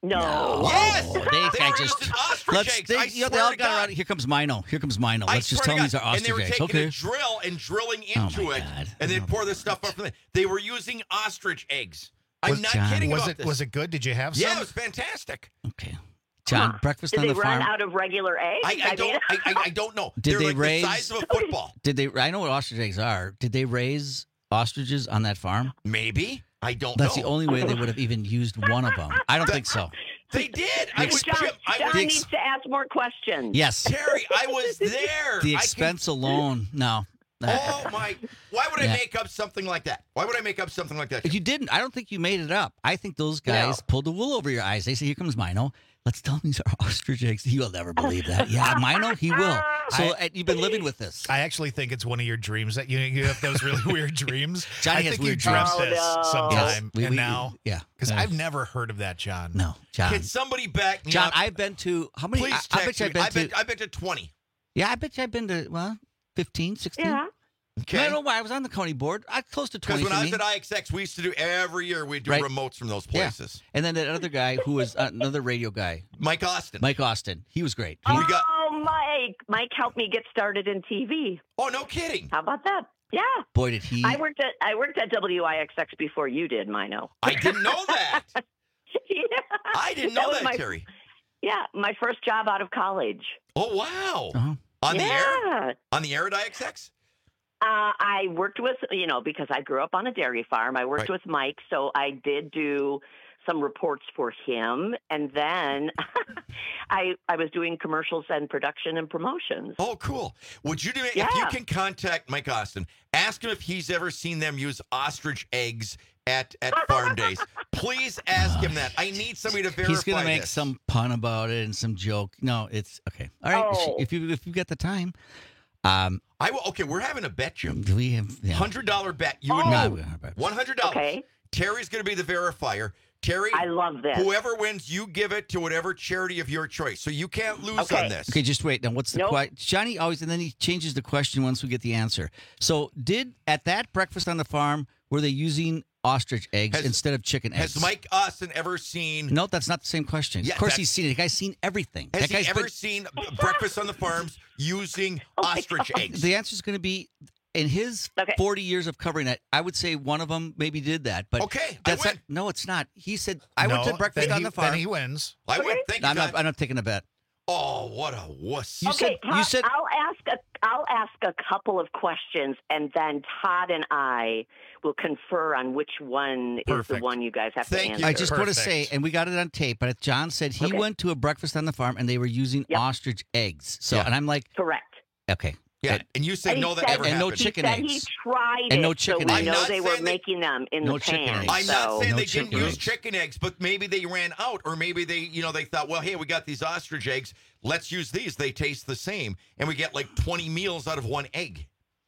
No. Yes. They were just using ostrich eggs. I they all swear to got God. around. Here comes Mino. Let's just tell them these are ostrich And they were eggs. taking Okay. a drill and drilling into it, and they'd pour this stuff up from there. They were using ostrich eggs. I'm not kidding about this. Was it good? Did you have some? Yeah, it was fantastic. Okay. John, breakfast Did on they the run farm. out of regular eggs? I don't know. Did They're they like raise the size of a football? I know what ostrich eggs are. Did they raise ostriches on that farm? Maybe. I don't That's know. the only way they would have even used one of them. I don't think so. They did. John needs to ask more questions. Yes. Terry, I was there. The expense alone. No. Oh my! Why would I Yeah. make up something like that? Why would I make up something like that? You didn't. I don't think you made it up. I think those guys pulled the wool over your eyes. They say, "Here comes Mino. Let's tell him these are ostrich eggs." He will never believe that. Yeah, Mino, he will. So you've been living with this. I actually think it's one of your dreams that you have those really weird dreams. Johnny I has think weird you dreamt dreams. this sometime, Yes, and now, because Yeah. I've never heard of that, John. No, John. Can somebody back me John, up? I've been to how many? Please I bet text you me. I've been to. I bet to 20. Yeah, I bet you I've been to 15, 16. Yeah. Okay. I don't know why I was on the county board. I close to 20. Because when for I me. was at IXX, we used to do every year. We'd do Right. remotes from those Yeah. places. And then that other guy who was another radio guy, Mike Austin. Mike Austin. He was great. Mike. Mike helped me get started in TV. Oh, no kidding. How about that? Yeah. Boy, did he. I worked at WIXX before you did, Mino. I didn't know that. Yeah. I didn't know was that, my- Terry. Yeah, my first job out of college. Oh, wow. Uh-huh. On the air? Yeah. On the air at IXX? I worked with, because I grew up on a dairy farm, I worked with Mike, so I did do some reports for him. And then I was doing commercials and production and promotions. Oh, cool. Would you do it? Yeah. If you can contact Mike Austin, ask him if he's ever seen them use ostrich eggs at farm days. Please ask him that. I need somebody to verify He's gonna make this. some pun about it and some joke. No, it's okay. All right, Oh. if you've got the time. I will. Okay, we're having a bet, Jim. Do we have $100 bet. You and No, me. we don't have a bet. $100. Okay. Terry's going to be the verifier. Terry, I love this. Whoever wins, you give it to whatever charity of your choice. So you can't lose Okay. on this. Okay, just wait. Now, what's the Nope. question? Johnny always, and then he changes the question once we get the answer. So, at that breakfast on the farm, were they using ostrich eggs instead of chicken eggs? Has Mike Austin ever seen? No, that's not the same question. Yeah, of course, that's- he's seen it. The guy's seen everything. Has That he guy's ever been- seen breakfast on the farms using ostrich eggs? The answer is going to be in his 40 years of covering it. I would say one of them maybe did that, but Okay, that's I not. No, it's not. He said I went to breakfast then on the farm. Then he wins. I win. Thank you, I'm Todd. not taking a bet. Oh, what a wuss! You said I'll ask a couple of questions, and then Todd and I will confer on which one is the Perfect. one you guys have to answer. I just want to say, and we got it on tape, but John said he went to a breakfast on the farm and they were using ostrich eggs. So, and I'm like, correct. Okay. Yeah, and you said And he no, that said- never and no happened. chicken he said eggs. He tried And it, no chicken so eggs. we I'm know not they were saying that- making them in No the chicken pan. eggs. I'm not so- saying No they didn't chicken use eggs. chicken eggs, but maybe they ran out, or maybe they thought, well, hey, we got these ostrich eggs. Let's use these. They taste the same, and we get like 20 meals out of one egg.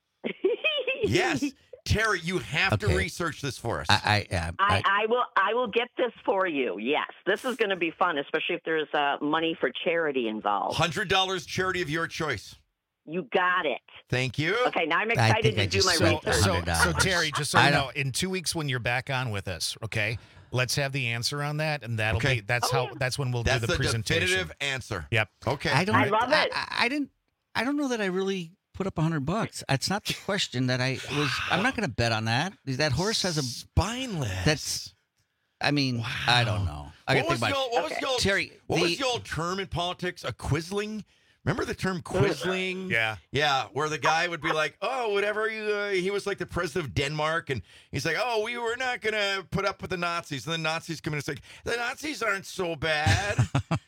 Yes, Terry, you have to Okay. research this for us. I will get this for you. Yes, this is going to be fun, especially if there's money for charity involved. $100 charity of your choice. You got it. Thank you. Okay, now I'm excited to do my research. So Terry, just so you know, in 2 weeks when you're back on with us, okay, let's have the answer on that, and that'll Okay. be that's when we'll That's do the presentation. definitive answer. Yep. Okay. I don't. I love it. I don't know that I really put up $100. It's not the question that I was. I'm not going to bet on that. That horse has a spineless. That's. I mean, I don't know. I What got to was think the about old, what was the old, Terry. what was the old term in politics? A quisling? Remember the term quisling? Yeah. Yeah, where the guy would be like, oh, whatever you, he was like the president of Denmark, and he's like, oh, we were not going to put up with the Nazis. And the Nazis come in and say, the Nazis aren't so bad.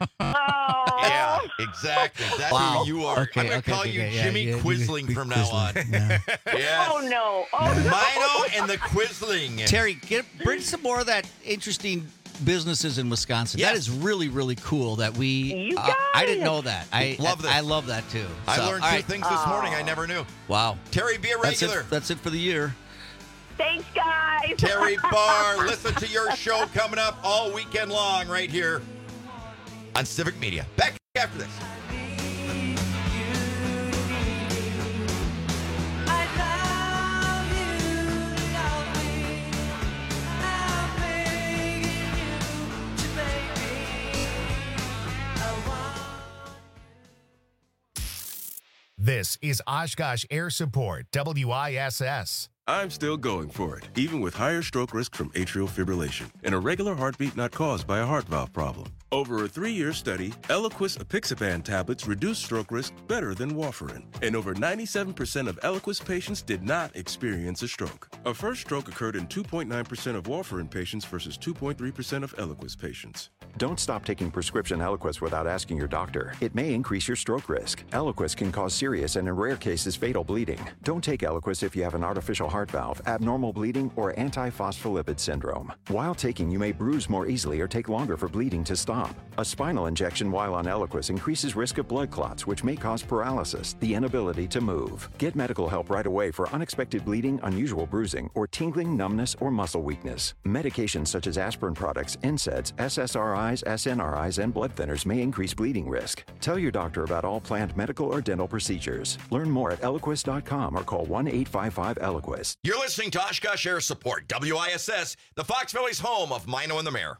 Yeah, exactly. That's Wow. who you are. Okay, I'm going to okay, call okay, you yeah, Jimmy yeah, Quisling from now on. Yeah. Yes. Oh no! Oh no! Mino and the Quisling. Terry, bring some more of that interesting businesses in Wisconsin. That is really, really cool that we. You got I didn't it. know that. I Love this. I love that too. I So, learned all two right. things this morning I never knew. Wow. Terry, be a regular. That's it for the year. Thanks, guys. Terry Barr, listen to your show coming up all weekend long right here on Civic Media. Back after this. This is Oshkosh Air Support, WISS. I'm still going for it, even with higher stroke risk from atrial fibrillation and a regular heartbeat not caused by a heart valve problem. Over a 3-year study, Eliquis apixaban tablets reduced stroke risk better than warfarin, and over 97% of Eliquis patients did not experience a stroke. A first stroke occurred in 2.9% of warfarin patients versus 2.3% of Eliquis patients. Don't stop taking prescription Eliquis without asking your doctor. It may increase your stroke risk. Eliquis can cause serious and in rare cases fatal bleeding. Don't take Eliquis if you have an artificial heart valve, abnormal bleeding, or antiphospholipid syndrome. While taking, you may bruise more easily or take longer for bleeding to stop. A spinal injection while on Eliquis increases risk of blood clots, which may cause paralysis, the inability to move. Get medical help right away for unexpected bleeding, unusual bruising, or tingling, numbness, or muscle weakness. Medications such as aspirin products, NSAIDs, SSRIs, SNRIs, and blood thinners may increase bleeding risk. Tell your doctor about all planned medical or dental procedures. Learn more at Eliquis.com or call 1-855-ELIQUIS. You're listening to Oshkosh Air Support, WISS, the Fox Valley's home of Mino and the Mayor.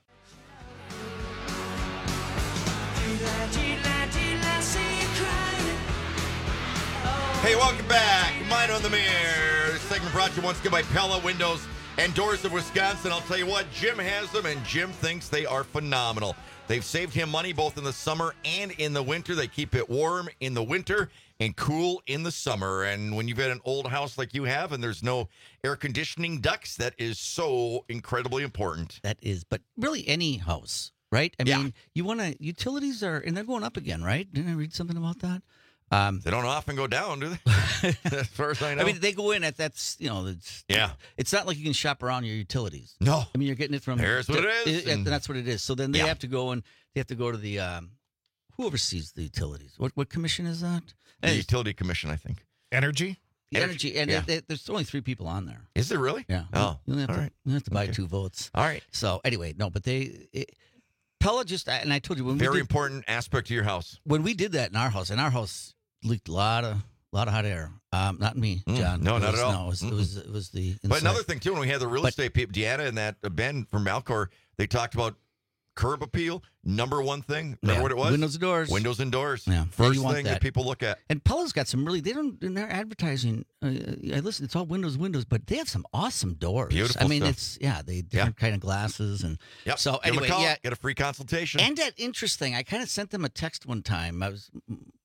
Hey, welcome back. Mino and the Mayor. This segment brought to you once again by Pella Windows and Doors of Wisconsin. I'll tell you what, Jim has them, and Jim thinks they are phenomenal. They've saved him money both in the summer and in the winter. They keep it warm in the winter and cool in the summer. And when you've got an old house like you have and there's no air conditioning ducts, that is so incredibly important. That is, but really any house, right? I mean, you want to, utilities are, and they're going up again, right? Didn't I read something about that? They don't often go down, do they? As far as I know. I mean, they go in at that's, it's not like you can shop around your utilities. No. I mean, you're getting it from. Here's what it is. And that's what it is. So then they have to go and they have to go to the, who oversees the utilities? What commission is that? The Utility Commission, I think. Energy? Energy. And there's only 3 people on there. Is there really? Yeah. Oh, you have to buy 2 votes. All right. So anyway, no, but Pella just, and I told you when very important aspect to your house. When we did that in our house leaked a lot of hot air. Not me, John. No, not at all. No, it was the inside. But another thing too, when we had the real estate people, Deanna and that Ben from Malcor, they talked about curb appeal. Number one thing. Remember what it was? Windows and doors. Windows and doors. Yeah. First thing that people look at. And Pella's got some really. They don't in their advertising. I listen. It's all windows, but they have some awesome doors. Beautiful. I mean, stuff. they different kind of glasses and. Yep. So Give anyway, them a call, get a free consultation. And that interesting. I kind of sent them a text one time. I was.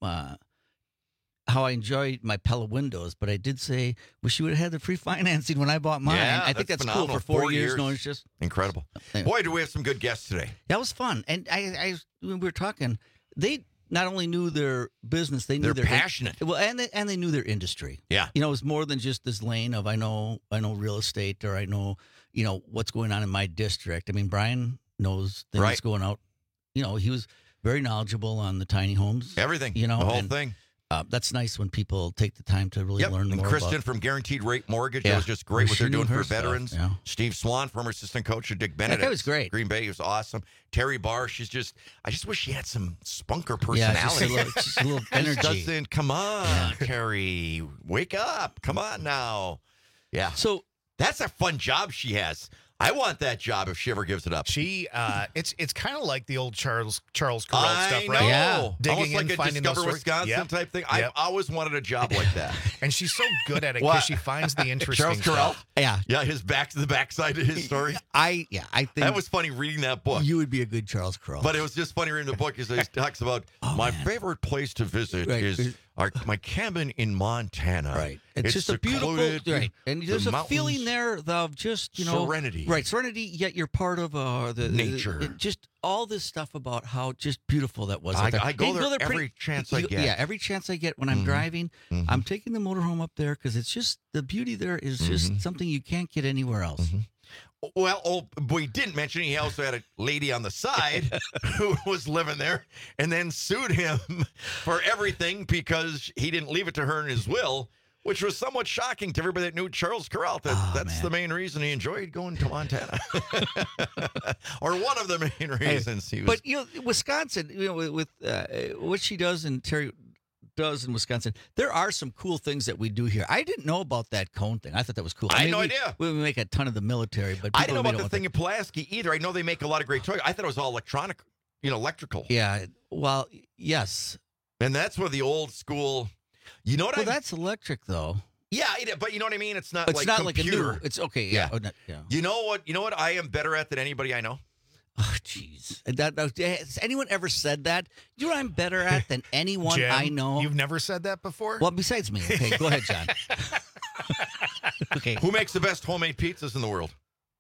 How I enjoyed my Pella windows, but I did say, wish you would have had the free financing when I bought mine. Yeah, I think that's phenomenal. cool for 4 years. No, it's just incredible. Anyway. Boy, do we have some good guests today. That was fun. And I when we were talking, they not only knew their business, they knew they're passionate. Well, and they knew their industry. Yeah. You know, it was more than just this lane of I know real estate or I know, what's going on in my district. I mean, Brian knows things going out. He was very knowledgeable on the tiny homes. Everything. The whole thing. That's nice when people take the time to really learn more. And Kristen from Guaranteed Rate Mortgage, that was just great what they're doing for veterans. Yeah. Steve Swan, former assistant coach of Dick Benedict. That was great. Green Bay, he was awesome. Terry Barr, I just wish she had some spunker personality. Yeah, just a little energy. Come on, Terry, wake up. Come on now. Yeah. So that's a fun job she has. I want that job if she ever gives it up. She, it's kind of like the old Charles Kuralt stuff, right? Know. Yeah, almost like a Discover Wisconsin type thing. I've always wanted a job like that, and she's so good at it because she finds the interesting Charles stuff. Yeah, his the backside of his story. I think that was funny reading that book. You would be a good Charles Kuralt, but it was just funny reading the book because he talks about my favorite place to visit is my cabin in Montana. Right. It's just a beautiful, right. And there's a feeling there of just, serenity. Right, serenity, yet you're part of the nature. Just all this stuff about how just beautiful that was. I go there every chance I get. Yeah, every chance I get when I'm driving, I'm taking the motorhome up there because it's just, the beauty there is just something you can't get anywhere else. Well, we didn't mention he also had a lady on the side who was living there and then sued him for everything because he didn't leave it to her in his will, which was somewhat shocking to everybody that knew Charles Kuralt. That's the main reason he enjoyed going to Montana. Or one of the main reasons he was. But, Wisconsin, with what she does and Terry does in Wisconsin, there are some cool things that we do here. I didn't know about that cone thing. I thought that was cool. I had no idea. We make a ton of the military, but I didn't know about the thing in Pulaski either. I know they make a lot of great toys. I thought it was all electrical. Yeah. Well, yes. And that's where the old school. You know what? Well, that's electric, though. Yeah, but you know what I mean. It's not. It's like not computer. like a new. It's okay. Yeah. You know what? You know what I am better at than anybody I know. Oh, jeez. Has anyone ever said that? You know what I'm better at than anyone Jim, I know? You've never said that before? Well, besides me. Okay, go ahead, John. Okay. Who makes the best homemade pizzas in the world?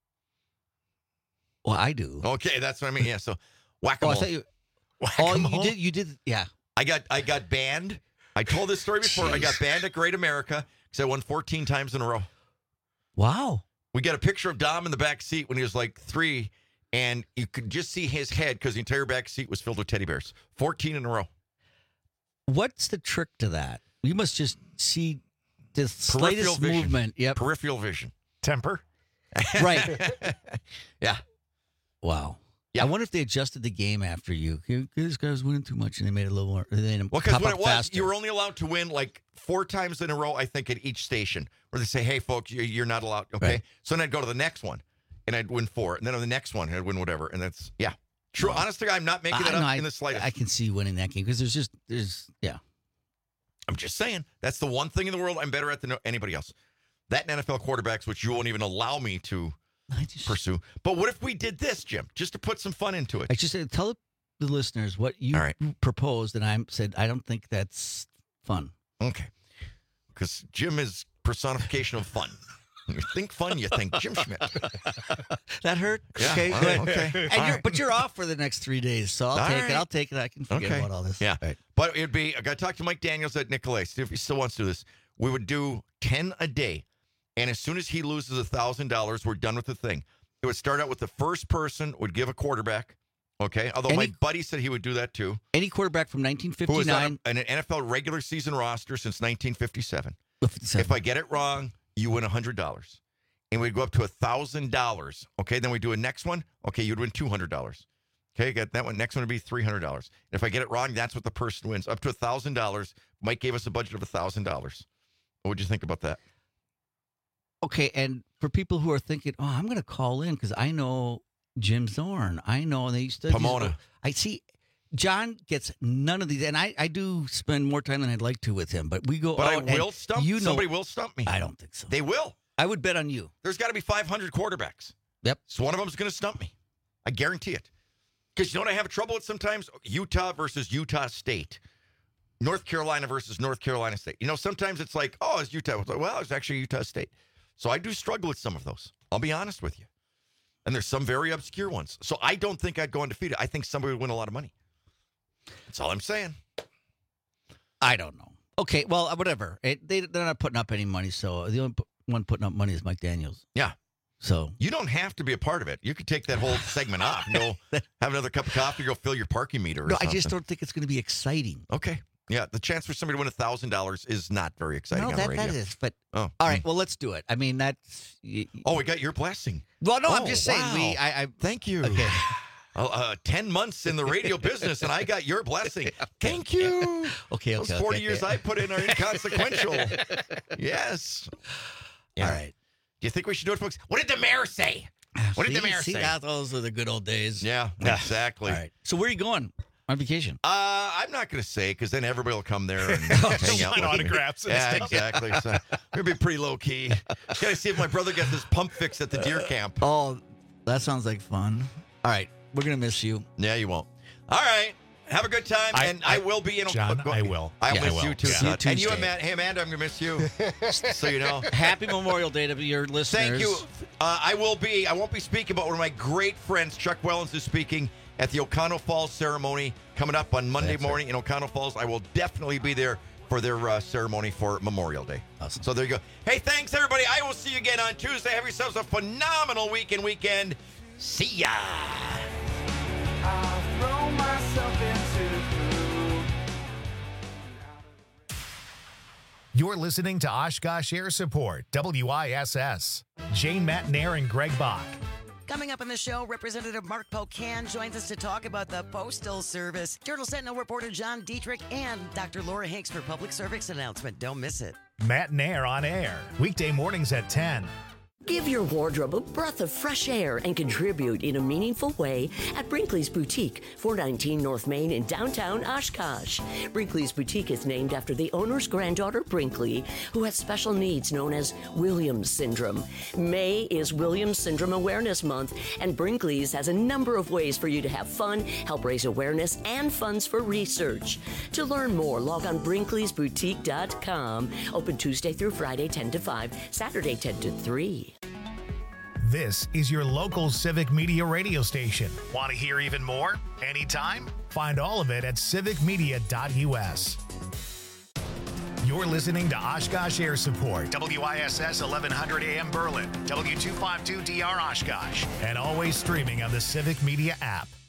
Well, I do. Okay, that's what I mean. Yeah, so whack-a-mole. Oh, I thought you. Whack-a-mole? Oh, you did. Yeah. I got banned. I told this story before. Jeez. I got banned at Great America because I won 14 times in a row. Wow. We got a picture of Dom in the back seat when he was like 3, and you could just see his head because the entire back seat was filled with teddy bears. 14 in a row. What's the trick to that? You must just see the slightest movement. Yep. Peripheral vision. Temper. Right. Yeah. Wow. Yeah. I wonder if they adjusted the game after you. This guy was winning too much, and they made it a little more. They made him Well, because pop what up it was, faster. you were only allowed to win like 4 times in a row, I think, at each station, where they say, hey, folks, you're not allowed. Okay. Right. So then I'd go to the next one, and I'd win 4. And then on the next one, I'd win whatever. And that's, yeah. True. Honestly, I'm not making that up in the slightest. I can see you winning that game because yeah. I'm just saying, that's the one thing in the world I'm better at than anybody else. That and NFL quarterbacks, which you won't even allow me to pursue. But what if we did this, Jim, just to put some fun into it? I just said, tell the listeners what you proposed, and I said, I don't think that's fun. Okay. Because Jim is personification of fun. You think fun, you think Jim Schmidt. That hurt? Yeah, Okay, all good. right, okay. And but you're off for the next 3 days, so I'll take it. I'll take it. I can forget about all this. Yeah. Right. But it'd be, I got to talk to Mike Daniels at Nicolay, see if he still wants to do this. We would do 10 a day. And as soon as he loses $1,000, we're done with the thing. It would start out with the first person would give a quarterback. Okay. Although my buddy said he would do that too. Any quarterback from 1959. Who was on an NFL regular season roster since 1957. If I get it wrong, you win $100. And we'd go up to $1,000. Okay. Then we do a next one. Okay. You'd win $200. Okay. Got that one. Next one would be $300. And if I get it wrong, that's what the person wins. Up to $1,000. Mike gave us a budget of $1,000. What would you think about that? Okay, and for people who are thinking, oh, I'm going to call in because I know Jim Zorn. I know they used to. Pomona. I see. John gets none of these, and I do spend more time than I'd like to with him. But we go. But out I will stump. Somebody will stump me. I don't think so. They will. I would bet on you. There's got to be 500 quarterbacks. Yep. So one of them is going to stump me. I guarantee it. Because you know what I have trouble with sometimes? Utah versus Utah State. North Carolina versus North Carolina State. You know, sometimes it's like, oh, it's Utah. Well, it's actually Utah State. So I do struggle with some of those. I'll be honest with you. And there's some very obscure ones. So I don't think I'd go undefeated. I think somebody would win a lot of money. That's all I'm saying. I don't know. Okay, well, whatever. They're not putting up any money, so the only one putting up money is Mike Daniels. Yeah. So you don't have to be a part of it. You could take that whole segment off. Go have another cup of coffee. Go fill your parking meter. No, I just don't think it's going to be exciting. Okay. Yeah, the chance for somebody to win $1,000 is not very exciting on the radio. That is, but all right, well, let's do it. I mean, that's... Oh, we got your blessing. Well, no, I'm just saying. Wow. Thank you. Okay. 10 months in the radio business, and I got your blessing. Thank you. Okay. Those 40 years I put in are inconsequential. Yes. Yeah. All right. Do you think we should do it, folks? What did the mayor say? What did the mayor say? Those are the good old days. Yeah, exactly. All right. So where are you going on vacation? I'm not going to say because then everybody will come there and hang out with autographs. Yeah, exactly. So we're going to be pretty low key. Got to see if my brother gets his pump fixed at the deer camp. Oh, that sounds like fun. All right. We're going to miss you. Yeah, you won't. All right. Have a good time, and I will be in. John, I will. I'll miss you too. Yeah. And you, Amanda. Hey, Amanda, I'm gonna miss you. So you know. Happy Memorial Day to your listeners. Thank you. I won't be speaking, but one of my great friends, Chuck Wellens, is speaking at the Oconto Falls ceremony coming up on Monday morning in Oconto Falls. I will definitely be there for their ceremony for Memorial Day. Awesome. So there you go. Hey, thanks everybody. I will see you again on Tuesday. Have yourselves a phenomenal weekend. See ya. I'll throw myself into the You're listening to Oshkosh Air Support, WISS. Jane Matnair and Greg Bach. Coming up on the show, Representative Mark Pocan joins us to talk about the Postal Service. Journal Sentinel reporter John Dietrich and Dr. Laura Hinks for public service announcement. Don't miss it. Matnair on air, weekday mornings at 10. Give your wardrobe a breath of fresh air and contribute in a meaningful way at Brinkley's Boutique, 419 North Main in downtown Oshkosh. Brinkley's Boutique is named after the owner's granddaughter, Brinkley, who has special needs known as Williams syndrome. May is Williams Syndrome Awareness Month, and Brinkley's has a number of ways for you to have fun, help raise awareness, and funds for research. To learn more, log on Brinkley'sBoutique.com. Open Tuesday through Friday, 10 to 5, Saturday, 10 to 3. This is your local Civic Media radio station. Want to hear even more? Anytime? Find all of it at civicmedia.us. You're listening to Oshkosh Air Support, WISS 1100 AM Berlin, W252DR Oshkosh, and always streaming on the Civic Media app.